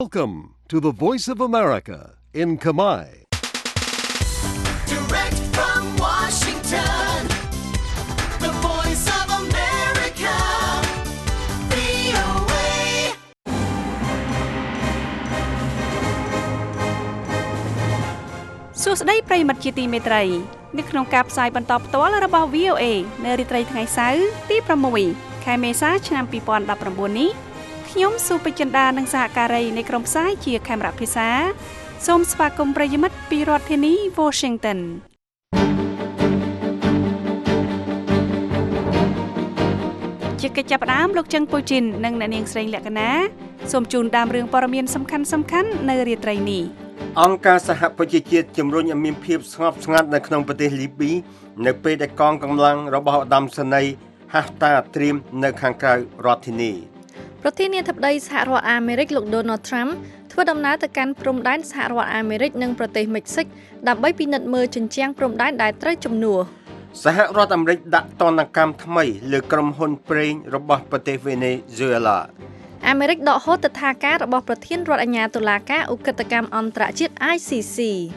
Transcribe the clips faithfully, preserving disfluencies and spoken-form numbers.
Welcome to the Voice of America in Khmer. Direct from Washington, the Voice of America, វី អូ เอសួស្តីប្រិយមិត្តជាទីមេត្រីនៅក្នុងការផ្សាយបន្តផ្ទាល់របស់ វី អូ เอ នៅរាត្រីថ្ងៃសៅរ៍ទី6ខែមេសាឆ្នាំពីរពាន់ដប់ប្រាំបួននេះខ្ញុំសុពេចិន្តានិងសហការីនៃក្រុមផ្សាយជាខេមរៈភាសាសូមស្វាគមន៍ប្រិយមិត្តពីរដ្ឋធានី Washington ជាកិច្ចចាប់ផ្ដើមលោកជឹងពូជីននិងអ្នកនាងស្រីលក្ខណាសូមជូនដើមរឿងព័ត៌មានសំខាន់សំខាន់នៅរាត្រីនេះអង្គការសហប្រជាជាតិជំរុញឲ្យមានភាពស្ងប់ស្ងាត់នៅក្នុងប្រទេសលីប៊ីនៅពេលដែលកងកម្លាំងរបស់ឧត្តមសេនីយ៍ហាហ្តាត្រៀមនៅខាងក្រៅរដ្ឋធានីប្រធានាធិបតីសហរដ្ឋអាមេរិកលោក Donald Trump ធ្វើដំណើរទៅកាន់ព្រំដែនសហរដ្ឋអាមេរិកនិងប្រទេសមិចស៊ិកដើម្បីពិនិត្យមើលជញ្ជាំងព្រំដែនដែលត្រូវជំនួសសហរដ្ឋអាមេរិកដាក់ទណ្ឌកម្មថ្មីលើក្រុមហ៊ុនប្រេងរបស់ប្រទេសវេណេស៊ុយអេឡាអាមេរិកដកហូតទិដ្ឋាការរបស់ប្រធានរដ្ឋអាជ្ញាតុលាការឧក្រិដ្ឋកម្មអន្តរជាតិ I C C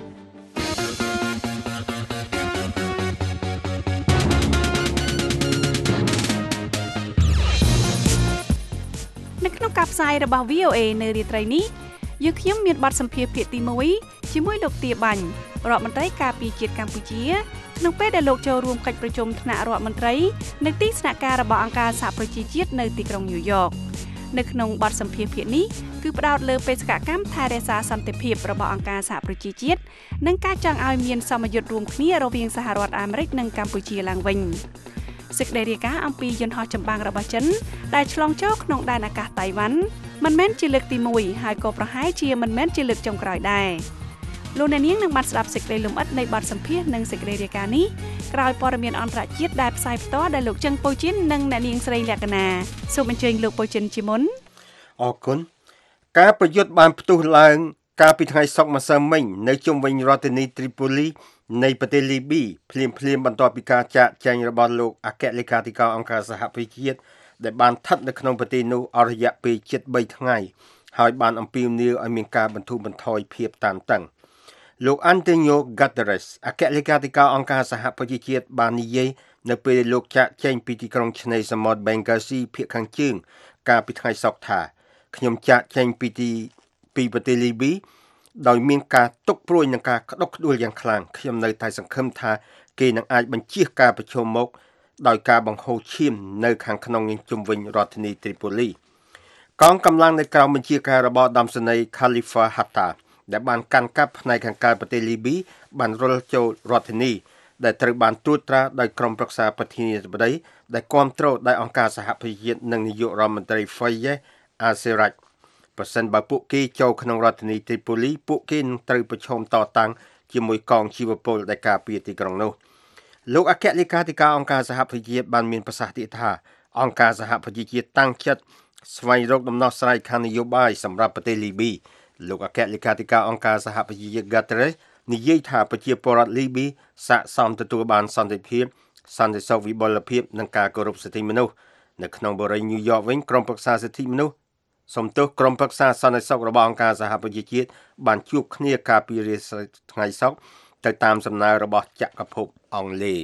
នៅក្នុងការផ្សាយរបស់ វី អូ เอ នៅរាត្រីនេះយើងខ្ញុំមានបទសម្ភាសន៍ភាគទីមួយជាមួយលោកទាបាញ់រដ្ឋមន្ត្រីការពារជាតិកម្ពុជាក្នុងពេលដែលលោកចូលរួមកិច្ចប្រជុំថ្នាក់រដ្ឋមន្ត្រីនៅទីស្នាក់ការរបស់អង្គការសហប្រជាជាតិនៅទីក្រុងញូវយ៉កនៅក្នុងបទសម្ភាសន៍ភាគនេះគឺផ្ដោតលើបេសកកម្មថែរក្សាសន្តិភាពរបស់អង្គការសហប្រជាជាតិនិងការចង់ឲ្យមានសមយុទ្ធរួមគ្នារវាងសហរដ្ឋអាមេរិកនិងកម្ពុជាឡើងវិញសេចក្តីរាយការណ៍អំពីយន្តហោះចម្បាំងរបស់ចិនដែលឆ្លងចូលក្នុងដែនអាកាសតៃវ៉ាន់មិនមែនជាលើកទីមួយហើយក៏ប្រហែលជាមិនមែនជាលើកចុងក្រោយដែរលោកអ្នកនាងនឹងបានស្ដាប់សេចក្តីលម្អិតនៃបទសម្ភាសន៍និងសេចក្តីរាយការណ៍នេះក្រោយព័ត៌មានអន្តរជាតិដែលផ្សាយផ្ទាល់ដោយលោកជឹងពូជីននិងអ្នកនាងស្រីលក្ខណាសូមអញ្ជើញលោកពូជីនជាមុនអរគុណការប្រយុទ្ធបានផ្ទុះឡើងកាលពីថ្ងៃសុក្រម្សិលមិញនៅជុំវិញរដ្ឋធានី Tripoli នៃប្រទេសលីប៊ីភ្លាមភ្លាមបន្ទាប់ពីការចាកចេញរបស់លោកអគ្គលេខាធិការអង្គការសហប្រជាជាតិដែលបានស្ថិតនៅក្នុងប្រទេសនោះអស់រយៈពេលជិតបីថ្ងៃហើយបានអំពាវនាវឲ្យមានការបន្ធូរបន្ថយភាពតានតឹងលោក Antonio Guterres អគ្គលេខាធិការអង្គការសហប្រជាជាតិបាននិយាយនៅពេលលោកចាកចេញពីទីក្រុងឆ្នេរសមុទ្រ Benghazi ភាគខាងជើងកាលពីថ្ងៃសុក្រថាខ្ញុំចាកចេញពីទីពីប្រទេសលីប៊ីដោយមានការទុកព្រួយនឹងការក្តុកក្តួលយ៉ាងខ្លាំងខ្ញុំនៅតែសង្ឃឹមថាគេនឹងអាចបញ្ជៀសការប្រជុំមកដោយការបង្ហូរឈាមនៅខាងក្នុងជុំវិញរដ្ឋធានី Tripoli កងកម្លាំងនៅក្រោមបញ្ជាការរបស់ឧត្តមសេនីយ៍ Khalifa Haftar ដែលបានកាន់កាប់ផ្នែកខាងកើតប្រទេសលីប៊ីបានរុលចូលរដ្ឋធានីដែលត្រូវបានត្រួតត្រាដោយក្រុមប្រឹក្សាប្រធានាធិបតីដែលគាំទ្រដោយអង្គការសហប្រជាជាតិនិងនាយករដ្ឋមន្ត្រី Fayez al-Sarraj ប្រសិនបើពួកគេចូលក្នុងរដ្ឋធានី Tripoli ពួកគេនឹងត្រូវប្រឈមតតាំងជាមួយកងជីវពលដែលការពារទីក្រុងនោះលោកអគ្គលេខាធិការអង្គការសហប្រជាជាតិបានមានប្រសាសន៍ទៀតថាអង្គការសហប្រជាជាតិតាំងចិត្តស្វែងរកដំណោះស្រាយខាងនយោបាយសម្រាប់ប្រទេសលីប៊ីលោកអគ្គលេខាធិការអង្គការសហប្រជាជាតិ Guterres និយាយថាប្រជាពលរដ្ឋលីប៊ីស័ក្តិសមទទួលបានសន្តិភាពសន្តិសុខវិបុលភាពនិងការគោរពសិទ្ធិមនុស្សនៅក្នុងបរិយាញូវយ៉កវិញក្រុមប្រឹក្សាសិទ្ធិមនុស្សសំទោសក្រុមប្រឹក្សាសន្តិសុខរបស់អង្គការសហប្រជាជាតិបានជួបគ្នាកាលពីរាត្រីថ្ងៃសុក្រទៅតាមសំណើរបស់ចក្រភពអង់គ្លេស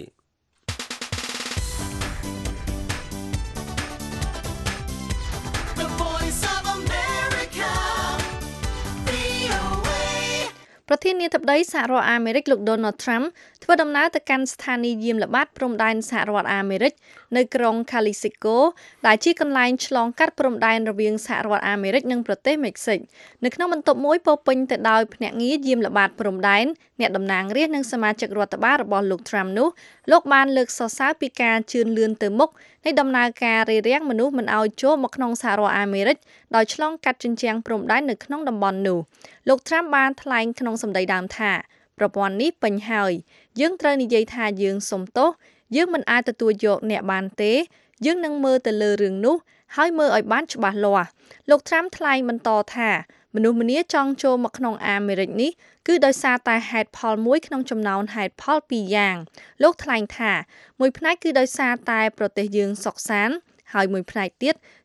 ប្រធានាធិបតីសហរដ្ឋអាមេរិកលោក Donald Trump ធ្វើដំណើរទៅកាន់ស្ថានីយ៍យាមល្បាតព្រំដែនសហរដ្ឋអាមេរិកនៅក្រុង Calexico ដែលជាកន្លែងឆ្លងកាត់ព្រំដែនរវាងសហរដ្ឋអាមេរិកនិងប្រទេសមិចស៊ិកនៅក្នុងបន្ទប់មួយពោរពេញទៅដោយភ្នាក់ងារយាមល្បាតព្រំដែនអ្នកតំណាងរាស្ត្រនិងសមាជិករដ្ឋបាលរបស់លោក Trump នោះលោកបានលើកសរសើរពីការជឿនលឿនទៅមុខនៃដំណើរការរារាំងមនុស្សមិនឲ្យចូលមកក្នុងសហរដ្ឋអាមេរិកដោយឆ្លងកាត់ជញ្ជាំងព្រំដែននៅក្នុងតំបន់នោះលោក Trump បានថ្លែងក្នុងសម្ដីដើមថាប្រព័ន្ធនេះពេញហើយយើងត្រូវនិយាយថាយើងសុំទោសយើងមិនអាចទទួលយកអ្នកបានទេយើងនឹងមើលទៅលើរឿងនោះហើយមើលឲ្យបានច្បាស់លាស់លោក Trump ថ្លែងបន្តថាមនុស្សម្នាចង់ចូលមកក្នុងអាមេរិកនេះគឺដោយសារតែហេតុផលមួយក្នុងចំណោមហេតុផលពីរយ៉ាងលោកថ្លែងថាមួយផ្នែកគឺដោយសារតែប្រទេសយើងសុខសាន្តហើយមួយផ្នែកទៀត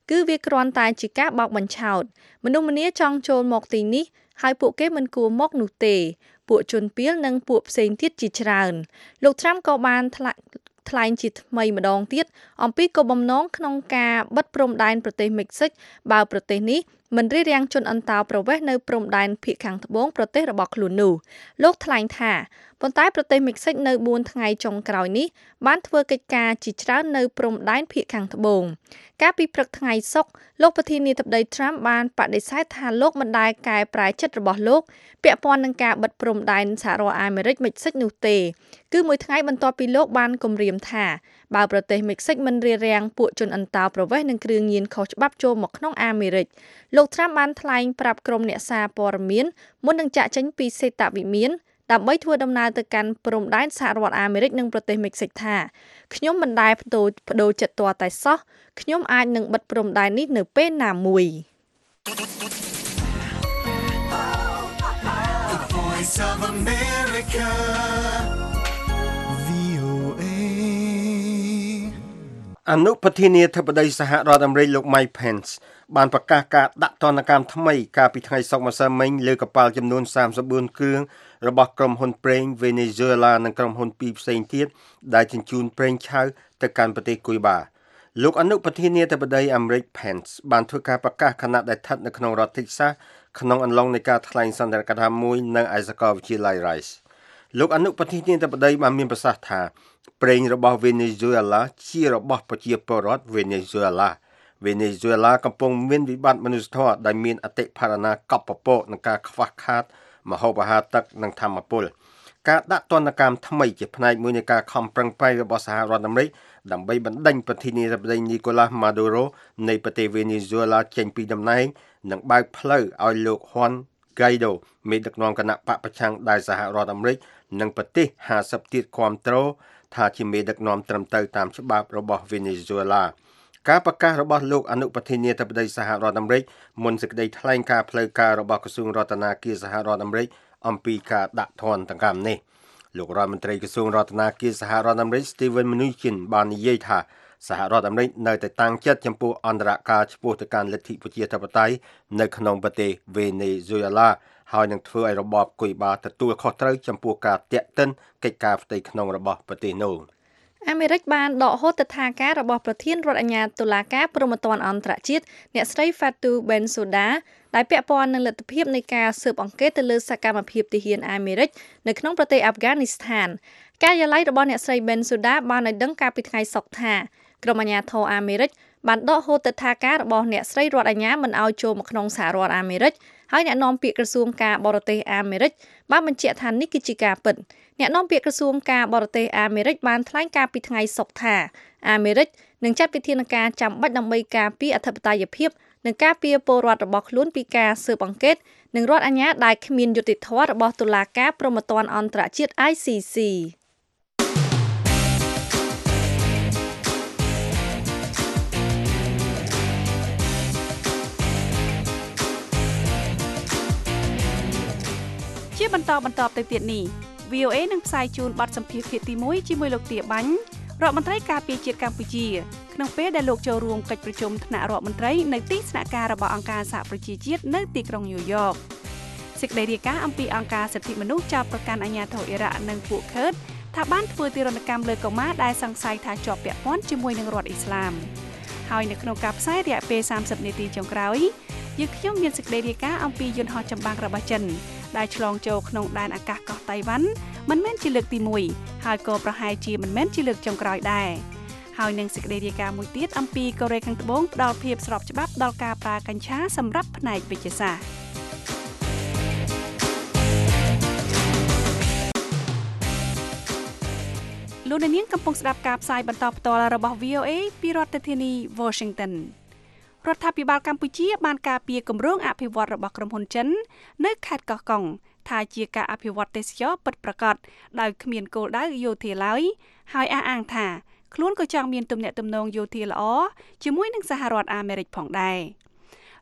គឺវាគ្រាន់តែជាការបោកបញ្ឆោតមនុស្សម្នាចង់ចូលមកទីនេះហើយពួកគេមិនគួរមកនោះទេពួកជនពាលនិងពួកផ្សេងទៀតជាច្រើនលោក Trump ក៏បានថ្លែងថ្លែងជាថ្មីម្ដងទៀតអំពីគោលបំណងក្នុងការបិទព្រំដែនប្រទេសមិចស៊ិកបើប្រទេសនេះមិនរារាំងជនអន្តោប្រវេសន៍នៅព្រំដែនភាគខាងត្បូងប្រទេសរបស់ខ្លួននោះលោកថ្លែងថាប៉ុន្តែប្រទេសមិចស៊ិកនៅបួនថ្ងៃចុងក្រោយនេះបានធ្វើកិច្ចការជាច្រើននៅព្រំដែនភាគខាងត្បូងកាលពីព្រឹកថ្ងៃសុក្រលោកប្រធានាធិបតី Trump បានបដិសេធថាលោកមិនដែលកែប្រែចិត្តរបស់លោកពាក់ព័ន្ធនឹងការបិទព្រំដែនសហរដ្ឋអាមេរិកមិចស៊ិកនោះទេគឺមួយថ្ងៃបន្ទាប់ពីលោកបានគម្រាមថាបើប្រទេសមិចស៊ិកមិនរារាំងពួកជនអន្តោប្រវេសន៍និងគ្រឿងញៀនខុសច្បាប់ចូលមកក្នុងអាមេរិកលោក Trump បានថ្លែងប្រាប់ក្រុមអ្នកសារព័ត៌មានមុននឹងចាក់ចេញពីសេតវិមានដើម្បីធ្វើដំណើរទៅកាន់ព្រំដែនសហរដ្ឋអាមេរិកនិងប្រទេសមិចស៊ិកថាខ្ញុំមិនដែលបដូរបដូរចិត្តទាល់តែសោះខ្ញុំអាចនឹងបិទព្រំដែននេះនៅពេលណាមួយ The Voice of America វី អូ เอអនុប្រធានាធិបតីសហរដ្ឋអាមេរិកលោក Mike Pence បានប្រកាសការដាក់ទណ្ឌកម្មថ្មីកាលពីថ្ងៃសុក្រម្សិលមិញលើកប៉ាល់ចំនួនសាមសិបបួនគ្រឿងរបស់ក្រុមហ៊ុនប្រេង Venezuela និងក្រុមហ៊ុនពីរផ្សេងទៀតដែលជញ្ជូនប្រេងឆៅទៅកាន់ប្រទេសគូយបាលោកអនុប្រធានាធិបតីអាមេរិក Pence បានធ្វើការប្រកាសខណៈដែលស្ថិតនៅក្នុងរដ្ឋ Texas ក្នុងអំឡុងនៃការថ្លែងសន្ទរកថាមួយនៅឯសាកលវិទ្យាល័យ Rice លោកអនុប្រធានាធិបតីបានមានប្រសាសន៍ថាប្រេងរបស់ Venezuela ជារបស់ប្រជាពលរដ្ឋ Venezuela Venezuela កំពុងមានវិបត្តិមនុស្សធម៌ដែលមានអតិផរណាកប់ពពកនឹងការខ្វះខាតម្ហូបអាហារទឹកនិងធម្មពលការដាក់ទណ្ឌកម្មថ្មីជាផ្នែកមួយនៃការខំប្រឹងប្រែងរបស់សហរដ្ឋអាមេរិកដើម្បីបណ្ដេញប្រធានាធិបតី Nicolas Maduro នៃប្រទេស Venezuela ចេញពីតំណែងនិងបើកផ្លូវឲ្យលោក Juan Guaido មេដឹកនាំគណៈបកប្រឆាំងដែលសហរដ្ឋអាមេរិកនិងប្រទេសហាសិបទៀតគាំទ្រថាជាមេដឹកនាំត្រឹមត្រូវតាមច្បាប់របស់ Venezuela ការប្រកាសរបស់លោកអនុប្រធានាធិបតីសហរដ្ឋអាមេរិកមុនសេចក្តីថ្លែងការណ៍ផ្លូវការរបស់ក្រសួងរដ្ឋាភិបាលសហរដ្ឋអាមេរិកអំពីការដាក់ទណ្ឌកម្មនេះលោករដ្ឋមន្ត្រីក្រសួងរដ្ឋាភិបាលសហរដ្ឋអាមេរិក Steven Mnuchin បាននិយាយថាសហរដ្ឋអាមេរិកនៅតែតាំងចិត្តចំពោះអន្តរការឆ្ពោះទៅកាន់លទ្ធិប្រជាធិបតេយ្យនៅក្នុងប្រទេស Venezuela ហើយនឹងធ្វើឲ្យរបបគុយបាទទួលខុសត្រូវចំពោះការតាក់ទិនកិច្ចការផ្ទៃក្នុងរបស់ប្រទេសនោះអាមេរិកបានដកហូតទិដ្ឋាការរបស់ប្រធានរដ្ឋអាជ្ញាតុលាការព្រហ្មទណ្ឌអន្តរជាតិអ្នកស្រី Fatou Bensouda ដែលពាក់ព័ន្ធនឹងលទ្ធភាពនៃការស៊ើបអង្កេតទៅលើសកម្មភាពទាហានអាមេរិកនៅក្នុងប្រទេសអាហ្វហ្គានីស្ថានការិយាល័យរបស់អ្នកស្រី Bensouda បានឲ្យដឹងកាលពីថ្ងៃសុក្រថាក្រុមអាជ្ញាធរអាមេរិកបានដកហូតទិដ្ឋាការរបស់អ្នកស្រីរដ្ឋអាជ្ញាមិនឲ្យចូលមកក្នុងសហរដ្ឋអាមេរិកហើយអ្នកនាំពាក្យក្រសួងការបរទេសអាមេរិកបានបញ្ជាក់ថានេះគឺជាការពិតអ្នកនាំពាក្យក្រសួងការបរទេសអាមេរិកបានថ្លែងការពីថ្ងៃសុក្រថាអាមេរិកនឹងចាត់វិធានការចាំបាច់ដើម្បីការពារអធិបតេយ្យភាពនិងការពារពលរដ្ឋរបស់ខ្លួនពីការស៊ើបអង្កេតនិងរដ្ឋអាជ្ញាដែលគ្មានយុត្តិធម៌របស់តុលាការព្រហ្មទណ្ឌអន្តរជាតិ I C C ជាបន្តបន្តទៅទៀតនេះ វី អូ เอ នឹងផ្សាយជូនបទសម្ភាសន៍ភាគទីមួយជាមួយលោកទាបាញ់រដ្ឋមន្ត្រីការពារជាតិកម្ពុជាក្នុងពេលដែលលោកចូលរួមកិច្ចប្រជុំថ្នាក់រដ្ឋមន្ត្រីនៅទីស្នាក់ការរបស់អង្គការសហប្រជាជាតិនៅទីក្រុងញូវយ៉កសេចក្តីរាយការណ៍អំពីអង្គការសិទ្ធិមនុស្សចោទប្រកាន់អាជ្ញាធរអ៊ីរ៉ាក់និងពួកឃឺតថាបានធ្វើទារុណកម្មលើកុមារដែលសង្ស័យថាជាប់ពាក់ព័ន្ធជាមួយនឹងរដ្ឋអ៊ីស្លាមហើយនៅក្នុងការផ្សាយរយៈពេលសាមសិបនាទីចុងក្រោយយើងខ្ញុំមានសេចក្តីរាយការណ៍អំពីយន្តហោះចម្បាំងរបស់ចិនដែលឆ្លងចូលក្នុងដែនអាកាសកោះតៃវ៉ាន់មិនមែនជាលើកទីមួយហើយក៏ប្រហែលជាមិនមែនជាលើកចុងក្រោយដែរហើយនឹងសេចក្តីរាយការណ៍មួយទៀតអំពីកូរ៉េខាងត្បូងផ្ដល់ភាពស្របច្បាប់ដល់ការប្រើកញ្ឆាសម្រាប់ផ្នែកវិទ្យាសាស្ត្រលោកនាងកំពុងស្ដាប់ការផ្សាយបន្តផ្ទាល់របស់ វី អូ เอ ពីរដ្ឋធានី Washingtonរដ្ឋាភិបាលកម្ពុជាបានការពារគម្រោងអភិវឌ្ឍរបស់ក្រុមហ៊ុនចិននៅខេត្តកោះកុងថាជាការអភិវឌ្ឍទេសចរពិតប្រាកដដោយគ្មានគោលដៅយោធាឡើយហើយអះអាងថាខ្លួនក៏ចង់មានទំនាក់ទំនងយោធាល្អជាមួយនឹងសហរដ្ឋអាមេរិកផងដែរ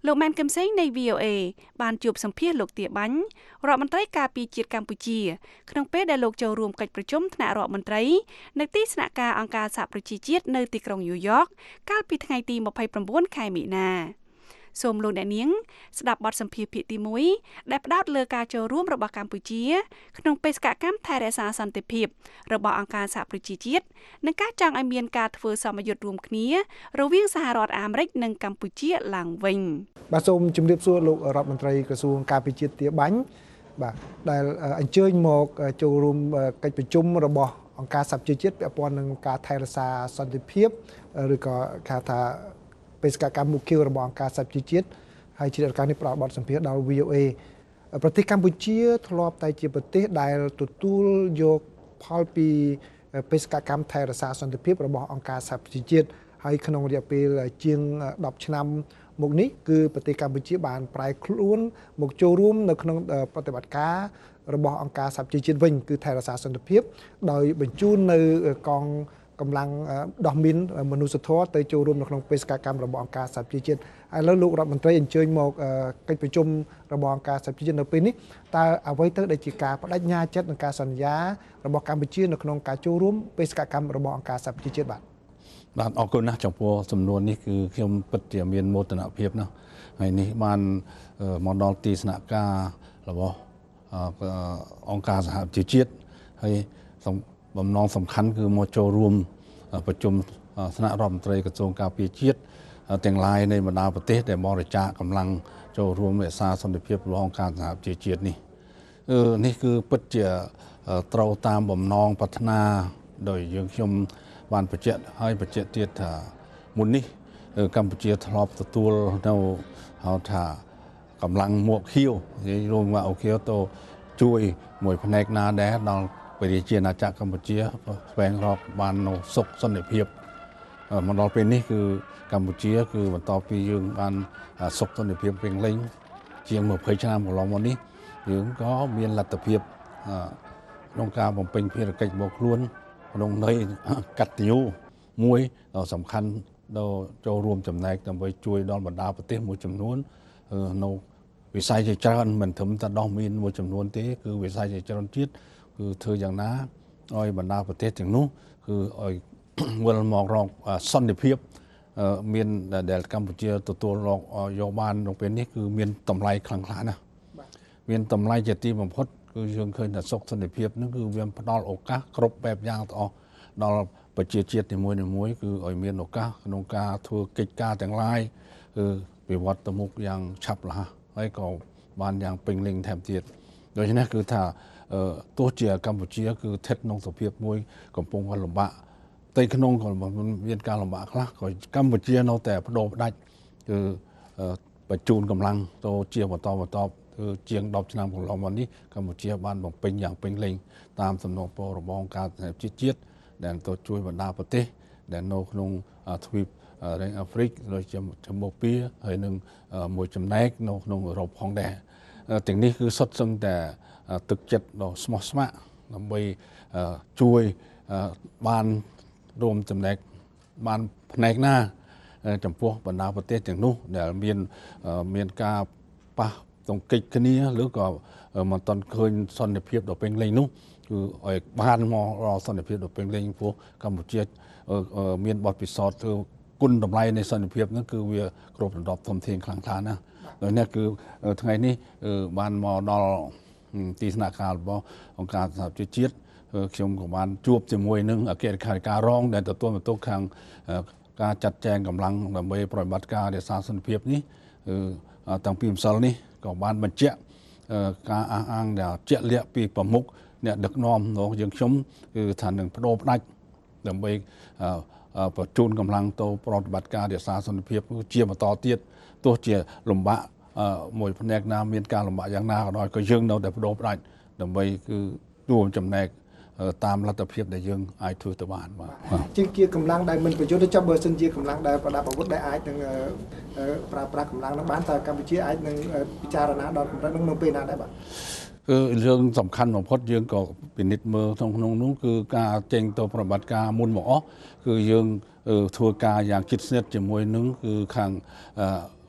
លោកម៉ែនកឹមសេងនៃ วี โอ เอ បានជួបសម្ភាសន៍លោកទាបាញ់រដ្ឋមន្ត្រីការពារជាតិកម្ពុជាក្នុងពេលដែលលោកចូលរួមកិច្ចប្រជុំថ្នាក់រដ្ឋមន្ត្រីនៅទីស្នាក់ការអង្គការសហប្រជាជាតិនៅទីក្រុងញូវយ៉កកាលពីថ្ងៃទីម្ភៃប្រាំបួនខែមិនិនាសូមលោកអ្នកនាងស្ដាប់បទសម្ភាសន៍ភាគទីមួយដែលផ្ដោតលើការចូលរួមរបស់កម្ពុជាក្នុងបេសកកម្មថែរក្សាសន្តិភាពរបស់អង្គការសហប្រជាជាតិនិងការចង់ឲ្យមានការធ្វើសមយុទ្ធរួមគ្នារវាងសហរដ្ឋអាមេរិកនិងកម្ពុជាឡើងវិញបាទសូមជម្រាបសួរលោករដ្ឋមន្ត្រីក្រសួងការពារជាតិទាបាញ់បាទដែលអញ្ជើញមកចូលរួមកិច្ចប្រជុំរបស់អង្គការសហប្រជាជាតិពាក់ព័ន្ធនឹងការថែរក្សាសន្តិភាពឬក៏គេថាបេសកកម្មមុខគោលរបស់អង្គការសហប្រជាជាតិហើយជាឱកាសនេះផ្ដល់បទសម្ភាសន៍ដល់ วี โอ เอ ប្រទេសកម្ពុជាធ្លាប់តែជាប្រទេសដែលទទួលយកផលពីបេសកកម្មថែរក្សាសន្តិភាពរបស់អង្គការសហប្រជាជាតិហើយក្នុងរយៈពេលជាងដប់ឆ្នាំមកនេះគឺប្រទេសកម្ពុជាបានប្រែខ្លួនមកចូលរួមនៅក្នុងប្រតិបត្តិការរបស់អង្គការសហប្រជាជាតិវិញគឺថែរក្សាសន្តិភាពដោយបញ្ជូននៅកងកម្លាំងដោះមានមនុស្សធម៌ទៅចូលរួមនៅក្នុងបេសកកម្មរបស់អង្គការសហប្រជាជាតិឥឡូវលោករដ្ឋមន្ត្រីអញ្ជើញមកកិច្ចប្រជុំរបស់អង្គការសហប្រជាជាតិនៅពេលនេះតើអ្វីទៅដែលជាការបដិញ្ញាចិត្តនិងការសន្យារបស់កម្ពុជានៅក្នុងការចូលរួមបេសកកម្មរបស់អង្គការសហប្រជាជាតិបាទបាទអរគុណណាស់ចំពោះសំណួរនេះគឺខ្ញុំពិតជាមានមោទនភាពណាស់ហើយនេះបានមកដល់ទីស្នាក់ការរបស់អង្គការសហប្រជាជាតិហើយបំណងសំខាន់គឺមកចូលរួមប្រជុំថ្នាក់រដ្ឋមន្ត្រីក្រសួងការពារជាតិទាំងឡាយនៃបណ្ដាប្រទេសដែលបរិច្ចាគកម្លាំងចូលរួមរក្សាសន្តិភាពរបស់អង្គការសហប្រជាជាតិនេះនេះគឺពិតជាត្រូវតាមបំណងប្រាថ្នាដោយយើងខ្ញុំបានបញ្ជាក់ហើយបញ្ជាក់ទៀតថាមុននេះកម្ពុជាធ្លាប់ទទួលនៅហៅថាកម្លាំងមួកខៀវនិយាយរួមមកអូខៀវទៅជួយមួយផ្នែកណាដែរដល់ប្រជាជាតិអាណាចក្រកម្ពុជាស្វែងរកបាននូវសុខសន្តិភាពមកដល់ពេលនេះគឺកម្ពុជាគឺបន្ទាប់ពីយើងបានសុខសន្តិភាពពេញលេញជាងยี่สิบឆ្នាំកន្លងមកនេះយើងក៏មានលទ្ធភាពក្នុងការបំពេញភារកិច្ចរបស់ខ្លួនក្នុងន័យកតញ្ញូមួយដ៏សំខាន់ដល់ចូលរួមចំណែកដើម្បីជួយដល់បណ្ដាប្រទេសមួយចំនួននៅវិស័យជាច្រើនមិនត្រឹមតែដោះមានមួយចំនួនទេគឺវិស័យជាច្រើនទៀតគឺធ្វើយ៉ាងណាឲ្យបណ្ដាប្រទេសទាំងនោះគឺឲ្យវិលមករកសន្តិភាពមានដែលកម្ពុជាទទួលរកយកបានក្នុងពេលនេះគឺមានតម្លៃខ្លាំងក្លាណាស់មានតម្លៃជាទីបំផុតគឺយើងឃើញថាសុខសន្តិភាពនោះគឺវាផ្ដល់ឱកាសគ្រប់បែបយ៉ាងទាំងអស់ដល់ប្រជាជាតិនីមួយៗគឺឲ្យមានឱកាសក្នុងការធ្វើកិច្ចការទាំងឡាយគឺវិវត្តទៅមុខយ៉ាងឆាប់រហ័សហើយក៏បានយ៉ាងពេញលេញថែមទៀតដូច្នេះគឺថាទោះជាកម្ពុជាគឺស្ថិតក្នុងសភាពមួយកំពុងលំបាកតែក្នុងក៏មានការលំបាកខ្លះក៏កម្ពុជានៅតែបដូរផ្ដាច់គឺបញ្ជូនកម្លាំងទៅជាបន្តបន្តគឺជាងដប់ឆ្នាំកន្លងមកនេះកម្ពុជាបានបំពេញយ៉ាងពេញលេញតាមសំណូមពររបស់អង្គការសហប្រជាជាតិដែលទៅជួយបណ្ដាប្រទេសដែលនៅក្នុងទ្វីបអាហ្វ្រិកដូចជាកម្ពុជាហើយនឹងមួយចំណែកនៅក្នុងអឺរ៉ុបផងដែរទាំងនេះគឺសុទ្ធសឹងតែទឹកចិត្តដ៏ស្មោះស្ម័គ្រដើម្បីជួយបានរួមចំណែកបានផ្នែកណាចំពោះបណ្ដាប្រទេសទាំងនោះដែលមានមានការប៉ះទង្គិចគ្នាឬក៏មិនទាន់ឃើញសន្តិភាពដ៏ពេញលេញនោះគឺឲ្យបានមករកសន្តិភាពដ៏ពេញលេញព្រោះកម្ពុជាមានបទពិសោធន៍ធ្វើគុណតម្លៃនៃសន្តិភាពនោះគឺវាគ្រប់ระดับធំធេងខ្លាំងក្លាណាស់ដោយនេះគឺថ្ងៃនេះបានមកដល់ទីស្នាក់ការរបស់អង្គការសហប្រជាជាតិខ្ញុំក៏បានជួបជាមួយនឹងអគ្គលេខាធិការរងដែលទទួលបន្ទុកខាងការចាត់ចែងកម្លាំងដើម្បីប្រតិបត្តិការរក្សាសន្តិភាពនេះតាំងពីម្សិលនេះក៏បានបញ្ជាក់ការអះអាងដែលជាក់លាក់ពីប្រមុខអ្នកដឹកនាំរបស់យើងខ្ញុំគឺថានឹងបដូរផ្ដាច់ដើម្បីបញ្ជូនកម្លាំងទៅប្រតិបត្តិការរក្សាសន្តិភាពជាបន្តទៀតទោះជាលំបាកមួយផ្នែកណាមានការលំបាកយ៉ាងណាក៏ដោយក៏យើងនៅតែបដូរផ្ដាច់ដើម្បីគឺរួមចំណែកតាមលទ្ធភាពដែលយើងអាចធ្វើទៅបានបាទជាងជាកម្លាំងដែលមិនប្រយុទ្ធទៅចាប់បើសិនជាកម្លាំងដែលប្រដាប់អាវុធដែលអាចនឹងប្រើប្រាស់កម្លាំងនោះបានតើកម្ពុជាអាចនឹងពិចារណាដល់កម្រិតនោះនៅពេលណាដែរបាទគឺរឿងសំខាន់បំផុតយើងក៏ពិនិត្យមើលក្នុងក្នុងនោះគឺការចេញទៅប្រតិបត្តិការមុនមកអស់គឺយើងធ្វើការយ៉ាងជិតស្និទ្ធជាមួយនឹងគឺខាង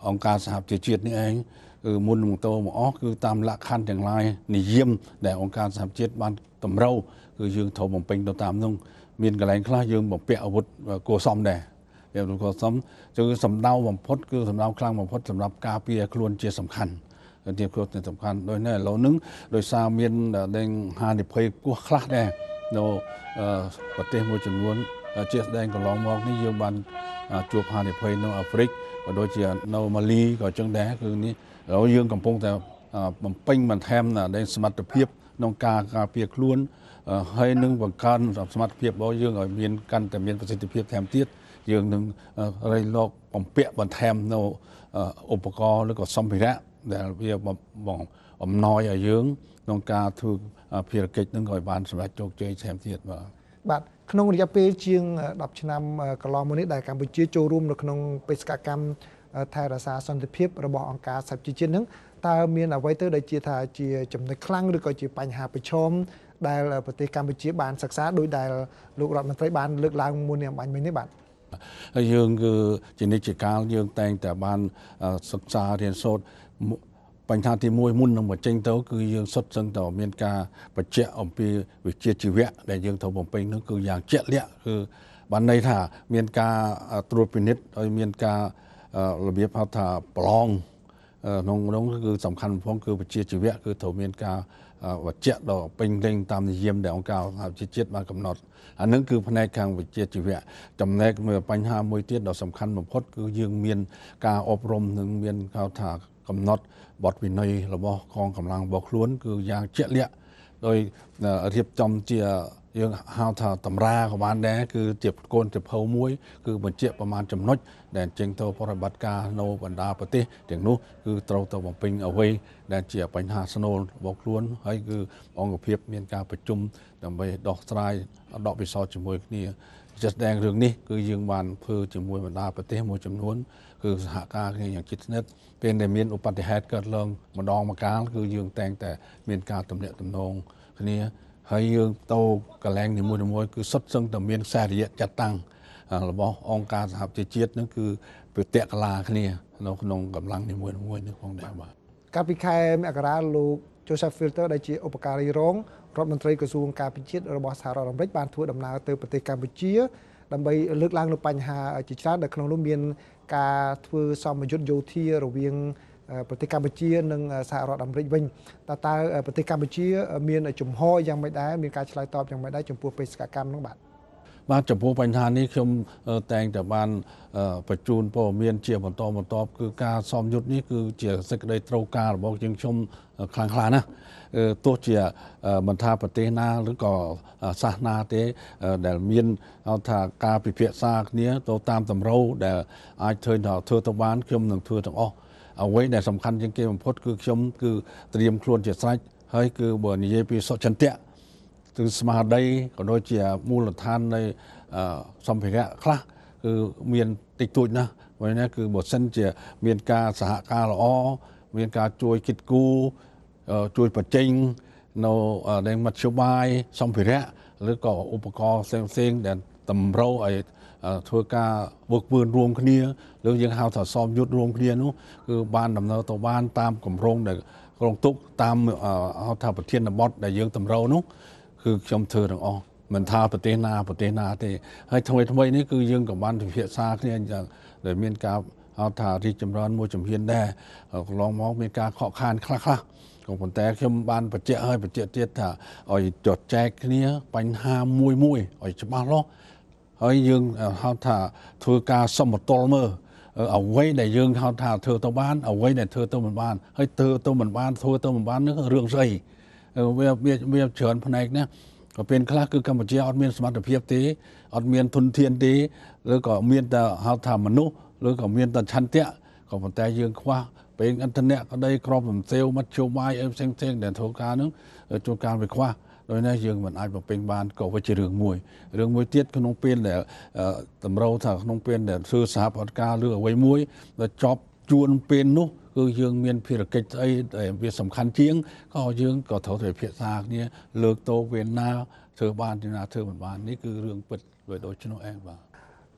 អង្គការសហប្រជាជាតិនេះឯងគឺមុននឹងតមកអស់គឺតាមលក្ខខណ្ឌទាំងឡាយនិយមដែលអង្គការសហជាតិបានតម្រូវគឺយើងត្រូវបំពេញទៅតាមនោះមានកន្លែងខ្លះយើងបំពាក់អាវុធគួរសមដែរវាគួរសមគឺសម្ដៅបំផុតគឺសម្ដៅខ្លាំងបំផុតសម្រាប់ការពារខ្លួនជាសំខាន់ជាគ្រោះជាសំខាន់ដោយនេះឥឡូវហ្នឹងដោយសារមានដែលហានិភ័យគោះខ្លះដែរនៅប្រទេសមួយចំនួនជាស្ដែងកន្លងមកនេះយើងបានជួបហានិភ័យនៅអាហ្វ្រិកក៏ដូចជានៅម៉ាលីក៏ចឹងដែរគឺនេះឥឡូវយើងកំពុងតែបំពេញបន្ថែមដល់សមត្ថភាពក្នុងការការពារខ្លួនហើយនឹងបង្កើនសមត្ថភាពរបស់យើងឲ្យមានកាន់តែមានប្រសិទ្ធភាពថែមទៀតយើងនឹងរៃលកបំពាក់បន្ថែមនៅឧបករណ៍ឬក៏សម្ភារៈដែលវាបងអំណោយឲ្យយើងក្នុងការធ្វើភារកិច្ចនឹងឲ្យបានសម្រេចជោគជ័យថែមទៀតបាទបាទក្នុងរយៈពេលជាងដប់ឆ្នាំកន្លងមកនេះដែលកម្ពុជាចូលរួមនៅក្នុងបេសកកម្មថែរក្សាសន្តិភាពរបស់អង្គការសហជីវជាតិនឹងតើមានអ្វីទៅដែលជាថាជាចំណុចខ្លាំងឬក៏ជាបញ្ហាប្រឈមដែលប្រទេសកម្ពុជាបានសិក្សាដោយដែលលោករដ្ឋមន្ត្រីបានលើកឡើងមុននេះអំបញ្ញមិញនេះបាទហើយយើងគឺជានិច្ចកាលយើងតែងតែបានសិក្សារៀនសូត្របញ្ហាទីមួយមុននឹងមកចេញទៅគឺយើងសុទ្ធសឹងតែមានការបញ្ជាក់អំពីវិជ្ជាជីវៈដែលយើងត្រូវបំពេញនោះគឺយ៉ាងជាក់លាក់គឺបានន័យថាមានការត្រួតពិនិត្យហើយមានការរបៀបហៅថាប្រឡងក្នុងនោះគឺសំខាន់បំផុតគឺវិជ្ជាជីវៈគឺត្រូវមានការវត្ថៈដល់ពេញលេញតាមនិយមដែលអង្គការសហជីវជាតិបានកំណត់អានឹងគឺផ្នែកខាងវិជ្ជាជីវៈចំណែកមួយបញ្ហាមួយទៀតដ៏សំខាន់បំផុតគឺយើងមានការអប់រំនិងមានហៅថាកំណត់បទវិន័យរបស់កងកម្លាំងរបស់ខ្លួនគឺយ៉ាងជាក់លាក់ដោយរៀបចំជាយើងហៅថាតម្រាក៏បានដែរគឺជាកូនចភៅមួយគឺបញ្ជាក់ប្រមាណចំណុចដែលចេញទៅប្រតិបត្តិការនៅបណ្ដាប្រទេសទាំងនោះគឺត្រូវទៅបំពេញអ្វីដែលជាបញ្ហាស្នូលរបស់ខ្លួនហើយគឺអង្គភាពមានការប្រជុំដើម្បីដោះស្រាយដកពិសោធន៍ជាមួយគ្នាជាស្ដែងរឿងនេះគឺយើងបានធ្វើជាមួយបណ្ដាប្រទេសមួយចំនួនគឺសហការគ្នាយ៉ាងជិតស្និទ្ធពេលដែលមានឧបទ្ទហេតុកើតឡើងម្ដងម្កាលគឺយើងតែងតែមានការទំនាក់ទំនងគ្នាហើយយើងទៅកន្លែងនីមួយៗគឺសុទ្ធសឹងតែមានខ្សែរយៈចាត់តាំងរបស់អង្គការសហប្រជាជាតិនឹងគឺប្រតិកលាគ្នានៅក្នុងកម្លាំងនីមួយៗនេះផងដែរបាទកាលពីខែមករាលោក Joseph Filter ដែលជាឧបការីរងរដ្ឋមន្ត្រីក្រសួងការពារជាតិរបស់សហរដ្ឋអាមេរិកបានធ្វើដំណើរទៅប្រទេសកម្ពុជាដើម្បីលើកឡើងនូវបញ្ហាជាច្រើនដែលក្នុងនោះមានការធ្វើសមយុទ្ធយោធារវាងប្រទេសកម្ពុជានិងសហរដ្ឋអាមេរិកវិញតើតើប្រទេសកម្ពុជាមានជំហរយ៉ាងម៉េចដែរមានការឆ្លើយតបយ៉ាងម៉េចដែរចំពោះបេសកកម្មនោះបាទបាទចំពោះបញ្ហានេះខ្ញុំតែងតែបានបញ្ជូនព័ត៌មានជាបន្តបន្ទាប់គឺការសមយុទ្ធនេះគឺជាសេចក្តីត្រូវការរបស់យើងខ្ញុំខ្លាំងខ្លាណាស់ទោះជាមិនថាប្រទេសណាឬក៏សាសនាទេដែលមានហៅថាការពិភាក្សាគ្នាទៅតាមតម្រូវដែលអាចធ្វើធ្វើទៅបានខ្ញុំនឹងធ្វើទាំងអស់អ្វីដែលសំខាន់ជាងគេបំផុតគឺខ្ញុំគឺត្រៀមខ្លួនជាស្រេចហើយគឺបើនិយាយពីសុចន្ទៈគឺស្មារតីក៏ដូចជាមូលដ្ឋាននៃសម្ភារៈខ្លះគឺមានតិចតួចណាស់ព្រោះនេះគឺបើសិនជាមានការសហការល្អមានការជួយគិតគូរជួយបញ្ចេញនៅនៃមធ្យោបាយសម្ភារៈឬក៏ឧបករណ៍ផ្សេងៗដែលតម្រូវឲ្យធ្វើការវឹកវើរួមគ្នាឬយើងហៅថាសមយុទ្ធរួមគ្នានោះគឺបានដំណើរទៅបានតាមគម្រោងដែលក្រុងទុកតាមហៅថាប្រធានបទដែលយើងតម្រូវនោះគឺខ្ញុំធ្វើទាំងអស់មិនថាប្រទេសណាប្រទេសណាទេហើយថ្មីថ្មីនេះគឺយើងក៏បានពិភាក្សាគ្នាយ៉ាងដែលមានការហៅថារីកចម្រើនមួយជំហានដែរកន្លងមកមានការខកខានខ្លះខ្លះក៏ប៉ុន្តែខ្ញុំបានបញ្ជាក់ឲ្យបញ្ជាក់ទៀតថាឲ្យចុះចែកគ្នាបញ្ហាមួយមួយឲ្យច្បាស់លាស់ហើយយើងហៅថាធ្វើការសមតុល្យមើលអ្វីដែលយើងហៅថាធ្វើទៅបានអ្វីដែលធ្វើទៅមិនបានហើយធ្វើទៅមិនបានធ្វើទៅមិនបាននោះរឿងស្អីវាវាច្រើនផ្នែកណាក៏ពេលខ្លះគឺកម្ពុជាអត់មានសមត្ថភាពទេអត់មានធនធានទេឬក៏មានតែហៅថាមនុស្សឬក៏មានតែឆន្ទៈក៏ប៉ុន្តែយើងខ្វះពេលអ៊ីនធឺណិតក្តីក្របរំសេវមធ្យោបាយអីផ្សេងផ្សេងដែលធ្វើការនោះជួនកាលវាខ្វះដោយនេះយើងមិនអាចបំពេញបានក៏វាជារឿងមួយរឿងមួយទៀតក្នុងពេលដែលតម្រូវថាក្នុងពេលដែលធ្វើសហប្រតិការឬអ្វីមួយដែលចប់ជួនពេលនោះគឺយើងមានភារកិច្ចស្អីដែលវាសំខាន់ជាងក៏យើងក៏ត្រូវតែពិភាក្សាគ្នាលើកតោពេលណាធ្វើបានទីណាធ្វើមិនបាននេះគឺរឿងពិតដូចដូច្នោះឯងបាទ